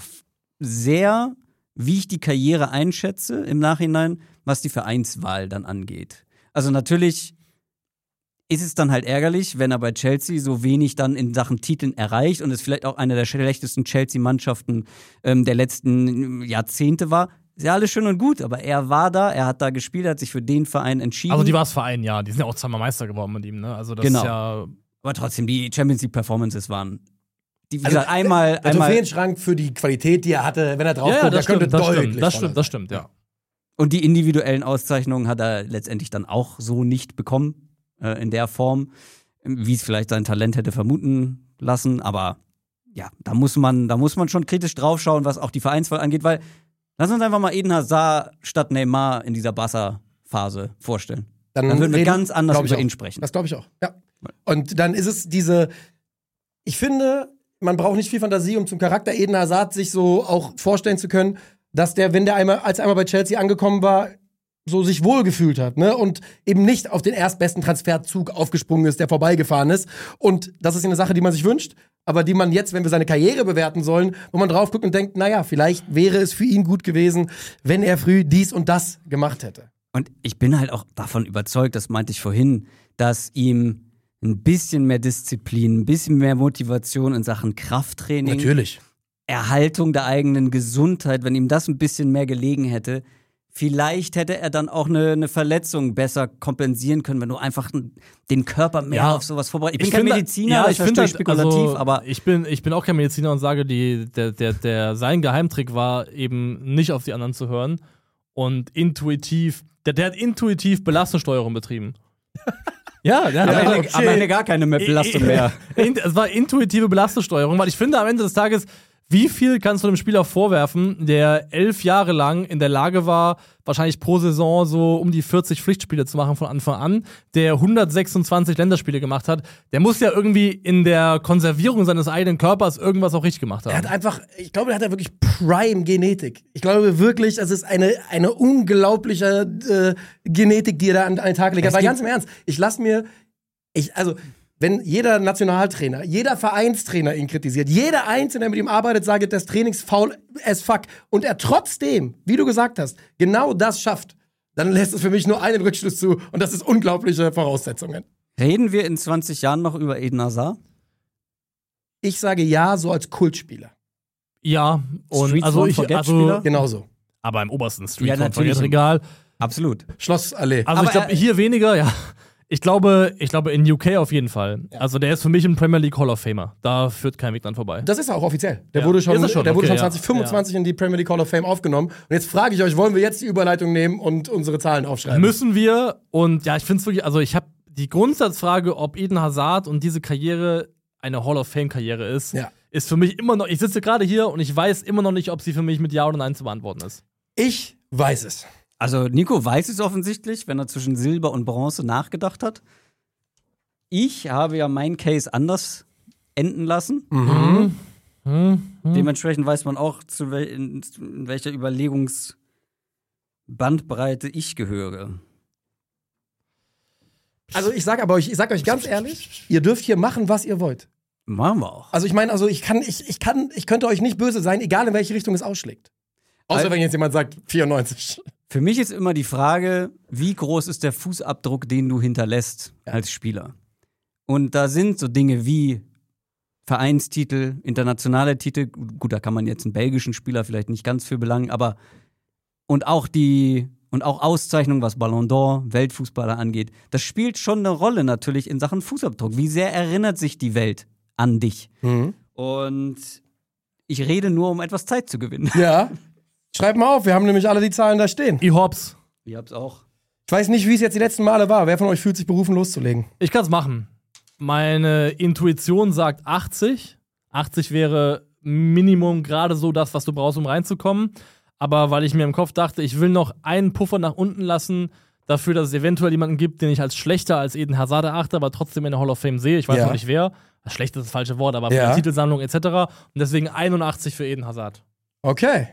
sehr, wie ich die Karriere einschätze im Nachhinein, was die Vereinswahl dann angeht. Also natürlich ist es dann halt ärgerlich, wenn er bei Chelsea so wenig dann in Sachen Titeln erreicht und es vielleicht auch eine der schlechtesten Chelsea-Mannschaften der letzten Jahrzehnte war. Ist ja alles schön und gut, aber er war da, er hat da gespielt, hat sich für den Verein entschieden. Also die war es Verein, ja. Die sind ja auch zweimal Meister geworden mit ihm, ne? Also das ist ja. Aber trotzdem, die Champions League-Performances waren. Wie gesagt, einmal. Der Trophäenschrank für die Qualität, die er hatte, wenn er drauf guckt, der könnte deutlich. Das stimmt, ja. Und die individuellen Auszeichnungen hat er letztendlich dann auch so nicht bekommen, in der Form, wie es vielleicht sein Talent hätte vermuten lassen. Aber ja, da muss man schon kritisch draufschauen, was auch die Vereinswahl angeht, weil lass uns einfach mal Eden Hazard statt Neymar in dieser Barca-Phase vorstellen. Dann würden wir ganz anders über ihn sprechen. Das glaube ich auch, ja. Und dann ist es ich finde, man braucht nicht viel Fantasie, um zum Charakter Eden Hazard sich so auch vorstellen zu können, dass der, als er einmal bei Chelsea angekommen war, so sich wohlgefühlt hat, ne? Und eben nicht auf den erstbesten Transferzug aufgesprungen ist, der vorbeigefahren ist. Und das ist eine Sache, die man sich wünscht, aber die man jetzt, wenn wir seine Karriere bewerten sollen, wo man drauf guckt und denkt, naja, vielleicht wäre es für ihn gut gewesen, wenn er früh dies und das gemacht hätte. Und ich bin halt auch davon überzeugt, das meinte ich vorhin, dass ihm ein bisschen mehr Disziplin, ein bisschen mehr Motivation in Sachen Krafttraining, Natürlich. Erhaltung der eigenen Gesundheit, wenn ihm das ein bisschen mehr gelegen hätte, vielleicht hätte er dann auch eine Verletzung besser kompensieren können, wenn du einfach den Körper mehr auf sowas vorbereitest. Ich bin kein Mediziner, ich verstehe spekulativ, aber ich bin auch kein Mediziner und sage, sein Geheimtrick war eben nicht auf die anderen zu hören und intuitiv Der hat intuitiv Belastungssteuerung betrieben. Ja, der hat am Ende gar keine Belastung mehr. Es war intuitive Belastungssteuerung, weil ich finde, am Ende des Tages, wie viel kannst du einem Spieler vorwerfen, der 11 Jahre lang in der Lage war, wahrscheinlich pro Saison so um die 40 Pflichtspiele zu machen von Anfang an, der 126 Länderspiele gemacht hat, der muss ja irgendwie in der Konservierung seines eigenen Körpers irgendwas auch richtig gemacht haben. Er hat einfach, ich glaube, er hat ja wirklich Prime-Genetik. Ich glaube wirklich, es ist eine unglaubliche Genetik, die er da an den Tag legt. Aber ganz im Ernst, wenn jeder Nationaltrainer, jeder Vereinstrainer ihn kritisiert, jeder Einzelne, der mit ihm arbeitet, sagt, das Trainings faul as fuck, und er trotzdem, wie du gesagt hast, genau das schafft, dann lässt es für mich nur einen Rückschluss zu, und das ist unglaubliche Voraussetzungen. Reden wir in 20 Jahren noch über Eden Hazard? Ich sage ja, so als Kultspieler. Ja, und Streets also won't forget Spieler? Genauso. aber im obersten Street Ja, natürlich. Regal. Absolut. Schlossallee. Also Aber ich glaube, hier weniger, ja. Ich glaube in UK auf jeden Fall. Ja. Also der ist für mich ein Premier League Hall of Famer. Da führt kein Weg dran vorbei. Das ist er auch offiziell. Der Ja. wurde schon Ist er schon? der wurde Okay, schon ja. 2025 in die Premier League Hall of Fame aufgenommen. Und jetzt frage ich euch, wollen wir jetzt die Überleitung nehmen und unsere Zahlen aufschreiben? Müssen wir, und ja, ich finde es wirklich, also ich habe die Grundsatzfrage, ob Eden Hazard und diese Karriere eine Hall of Fame Karriere ist, Ja. ist für mich immer noch, ich sitze gerade hier und ich weiß immer noch nicht, ob sie für mich mit Ja oder Nein zu beantworten ist. Ich weiß es. Also Nico weiß es offensichtlich, wenn er zwischen Silber und Bronze nachgedacht hat. Ich habe ja meinen Case anders enden lassen. Dementsprechend weiß man auch, in welcher Überlegungsbandbreite ich gehöre. Also ich sag euch ganz ehrlich, ihr dürft hier machen, was ihr wollt. Machen wir auch. Also ich meine, ich könnte euch nicht böse sein, egal in welche Richtung es ausschlägt. Außer wenn jetzt jemand sagt 94. Für mich ist immer die Frage, wie groß ist der Fußabdruck, den du hinterlässt als Spieler? Und da sind so Dinge wie Vereinstitel, internationale Titel, gut, da kann man jetzt einen belgischen Spieler vielleicht nicht ganz für belangen, aber und auch Auszeichnungen, was Ballon d'Or, Weltfußballer angeht, das spielt schon eine Rolle natürlich in Sachen Fußabdruck. Wie sehr erinnert sich die Welt an dich? Und ich rede nur, um etwas Zeit zu gewinnen. Ja. Schreibt mal auf, wir haben nämlich alle die Zahlen da stehen. Hobbs. Ihr habt's auch. Ich weiß nicht, wie es jetzt die letzten Male war. Wer von euch fühlt sich berufen, loszulegen? Ich kann es machen. Meine Intuition sagt 80. 80 wäre Minimum gerade so das, was du brauchst, um reinzukommen. Aber weil ich mir im Kopf dachte, ich will noch einen Puffer nach unten lassen, dafür, dass es eventuell jemanden gibt, den ich als schlechter als Eden Hazard erachte, aber trotzdem in der Hall of Fame sehe. Ich weiß noch nicht wer. Schlecht ist das falsche Wort, aber für die Titelsammlung etc. Und deswegen 81 für Eden Hazard. Okay.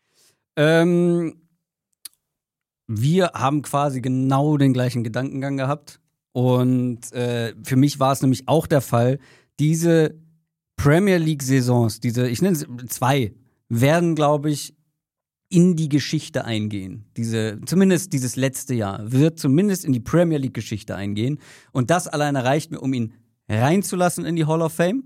Wir haben quasi genau den gleichen Gedankengang gehabt. Und für mich war es nämlich auch der Fall, diese Premier League-Saisons, ich nenne es 2, werden, glaube ich, in die Geschichte eingehen. Zumindest dieses letzte Jahr wird zumindest in die Premier League-Geschichte eingehen. Und das alleine reicht mir, um ihn reinzulassen in die Hall of Fame.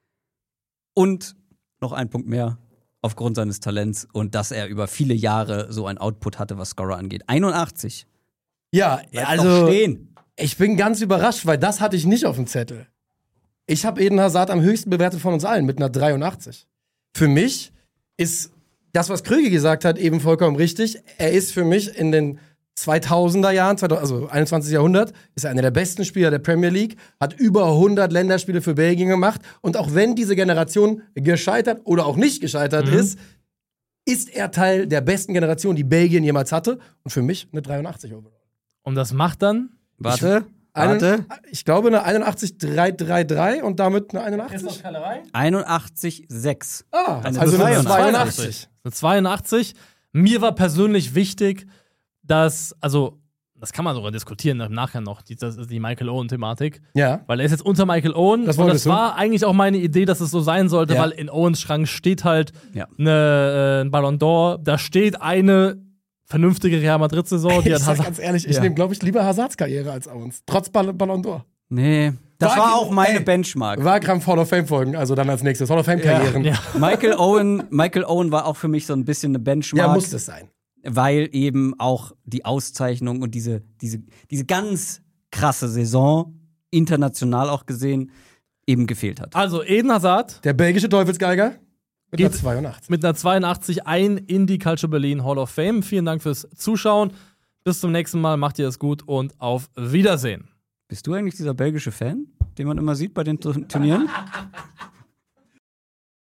Und noch ein Punkt mehr, aufgrund seines Talents und dass er über viele Jahre so ein Output hatte, was Scorer angeht. 81. Ja, Bleibt also noch stehen. ich bin ganz überrascht, weil das hatte ich nicht auf dem Zettel. Ich habe Eden Hazard am höchsten bewertet von uns allen mit einer 83. Für mich ist das, was Krüge gesagt hat, eben vollkommen richtig. Er ist für mich in den 2000er Jahren, also 21. Jahrhundert, ist er einer der besten Spieler der Premier League, hat über 100 Länderspiele für Belgien gemacht. Und auch wenn diese Generation gescheitert oder auch nicht gescheitert ist er Teil der besten Generation, die Belgien jemals hatte. Und für mich eine 83 overall. Und das macht dann Warte. Ich glaube eine 81,333 und damit eine 81. 81,6. Also eine eine 82. 82. Eine 82. Mir war persönlich wichtig, dass, also, das kann man sogar diskutieren im Nachhinein noch, das ist die Michael Owen-Thematik. Ja. Weil er ist jetzt unter Michael Owen. Das und das wolltest du? war eigentlich auch meine Idee, dass es so sein sollte, Ja. weil in Owens Schrank steht halt Ja. ein Ballon d'Or. Da steht eine vernünftige Real Madrid-Saison, die Ich hat sag Hazard. ganz ehrlich, ich nehme, glaube ich, lieber Hazards Karriere als Owens. Trotz Ballon d'Or. Nee, das war auch meine Benchmark. Wahlkampf Hall of Fame folgen, also dann als nächstes Hall of Fame Karrieren. Ja. Michael Owen war auch für mich so ein bisschen eine Benchmark. Ja, muss das sein. Weil eben auch die Auszeichnung und diese ganz krasse Saison, international auch gesehen, eben gefehlt hat. Also, Eden Hazard Der belgische Teufelsgeiger mit Geht- einer 82. mit einer 82 ein in die Culture Berlin Hall of Fame. Vielen Dank fürs Zuschauen. Bis zum nächsten Mal, macht ihr es gut und auf Wiedersehen. Bist du eigentlich dieser belgische Fan, den man immer sieht bei den Turnieren?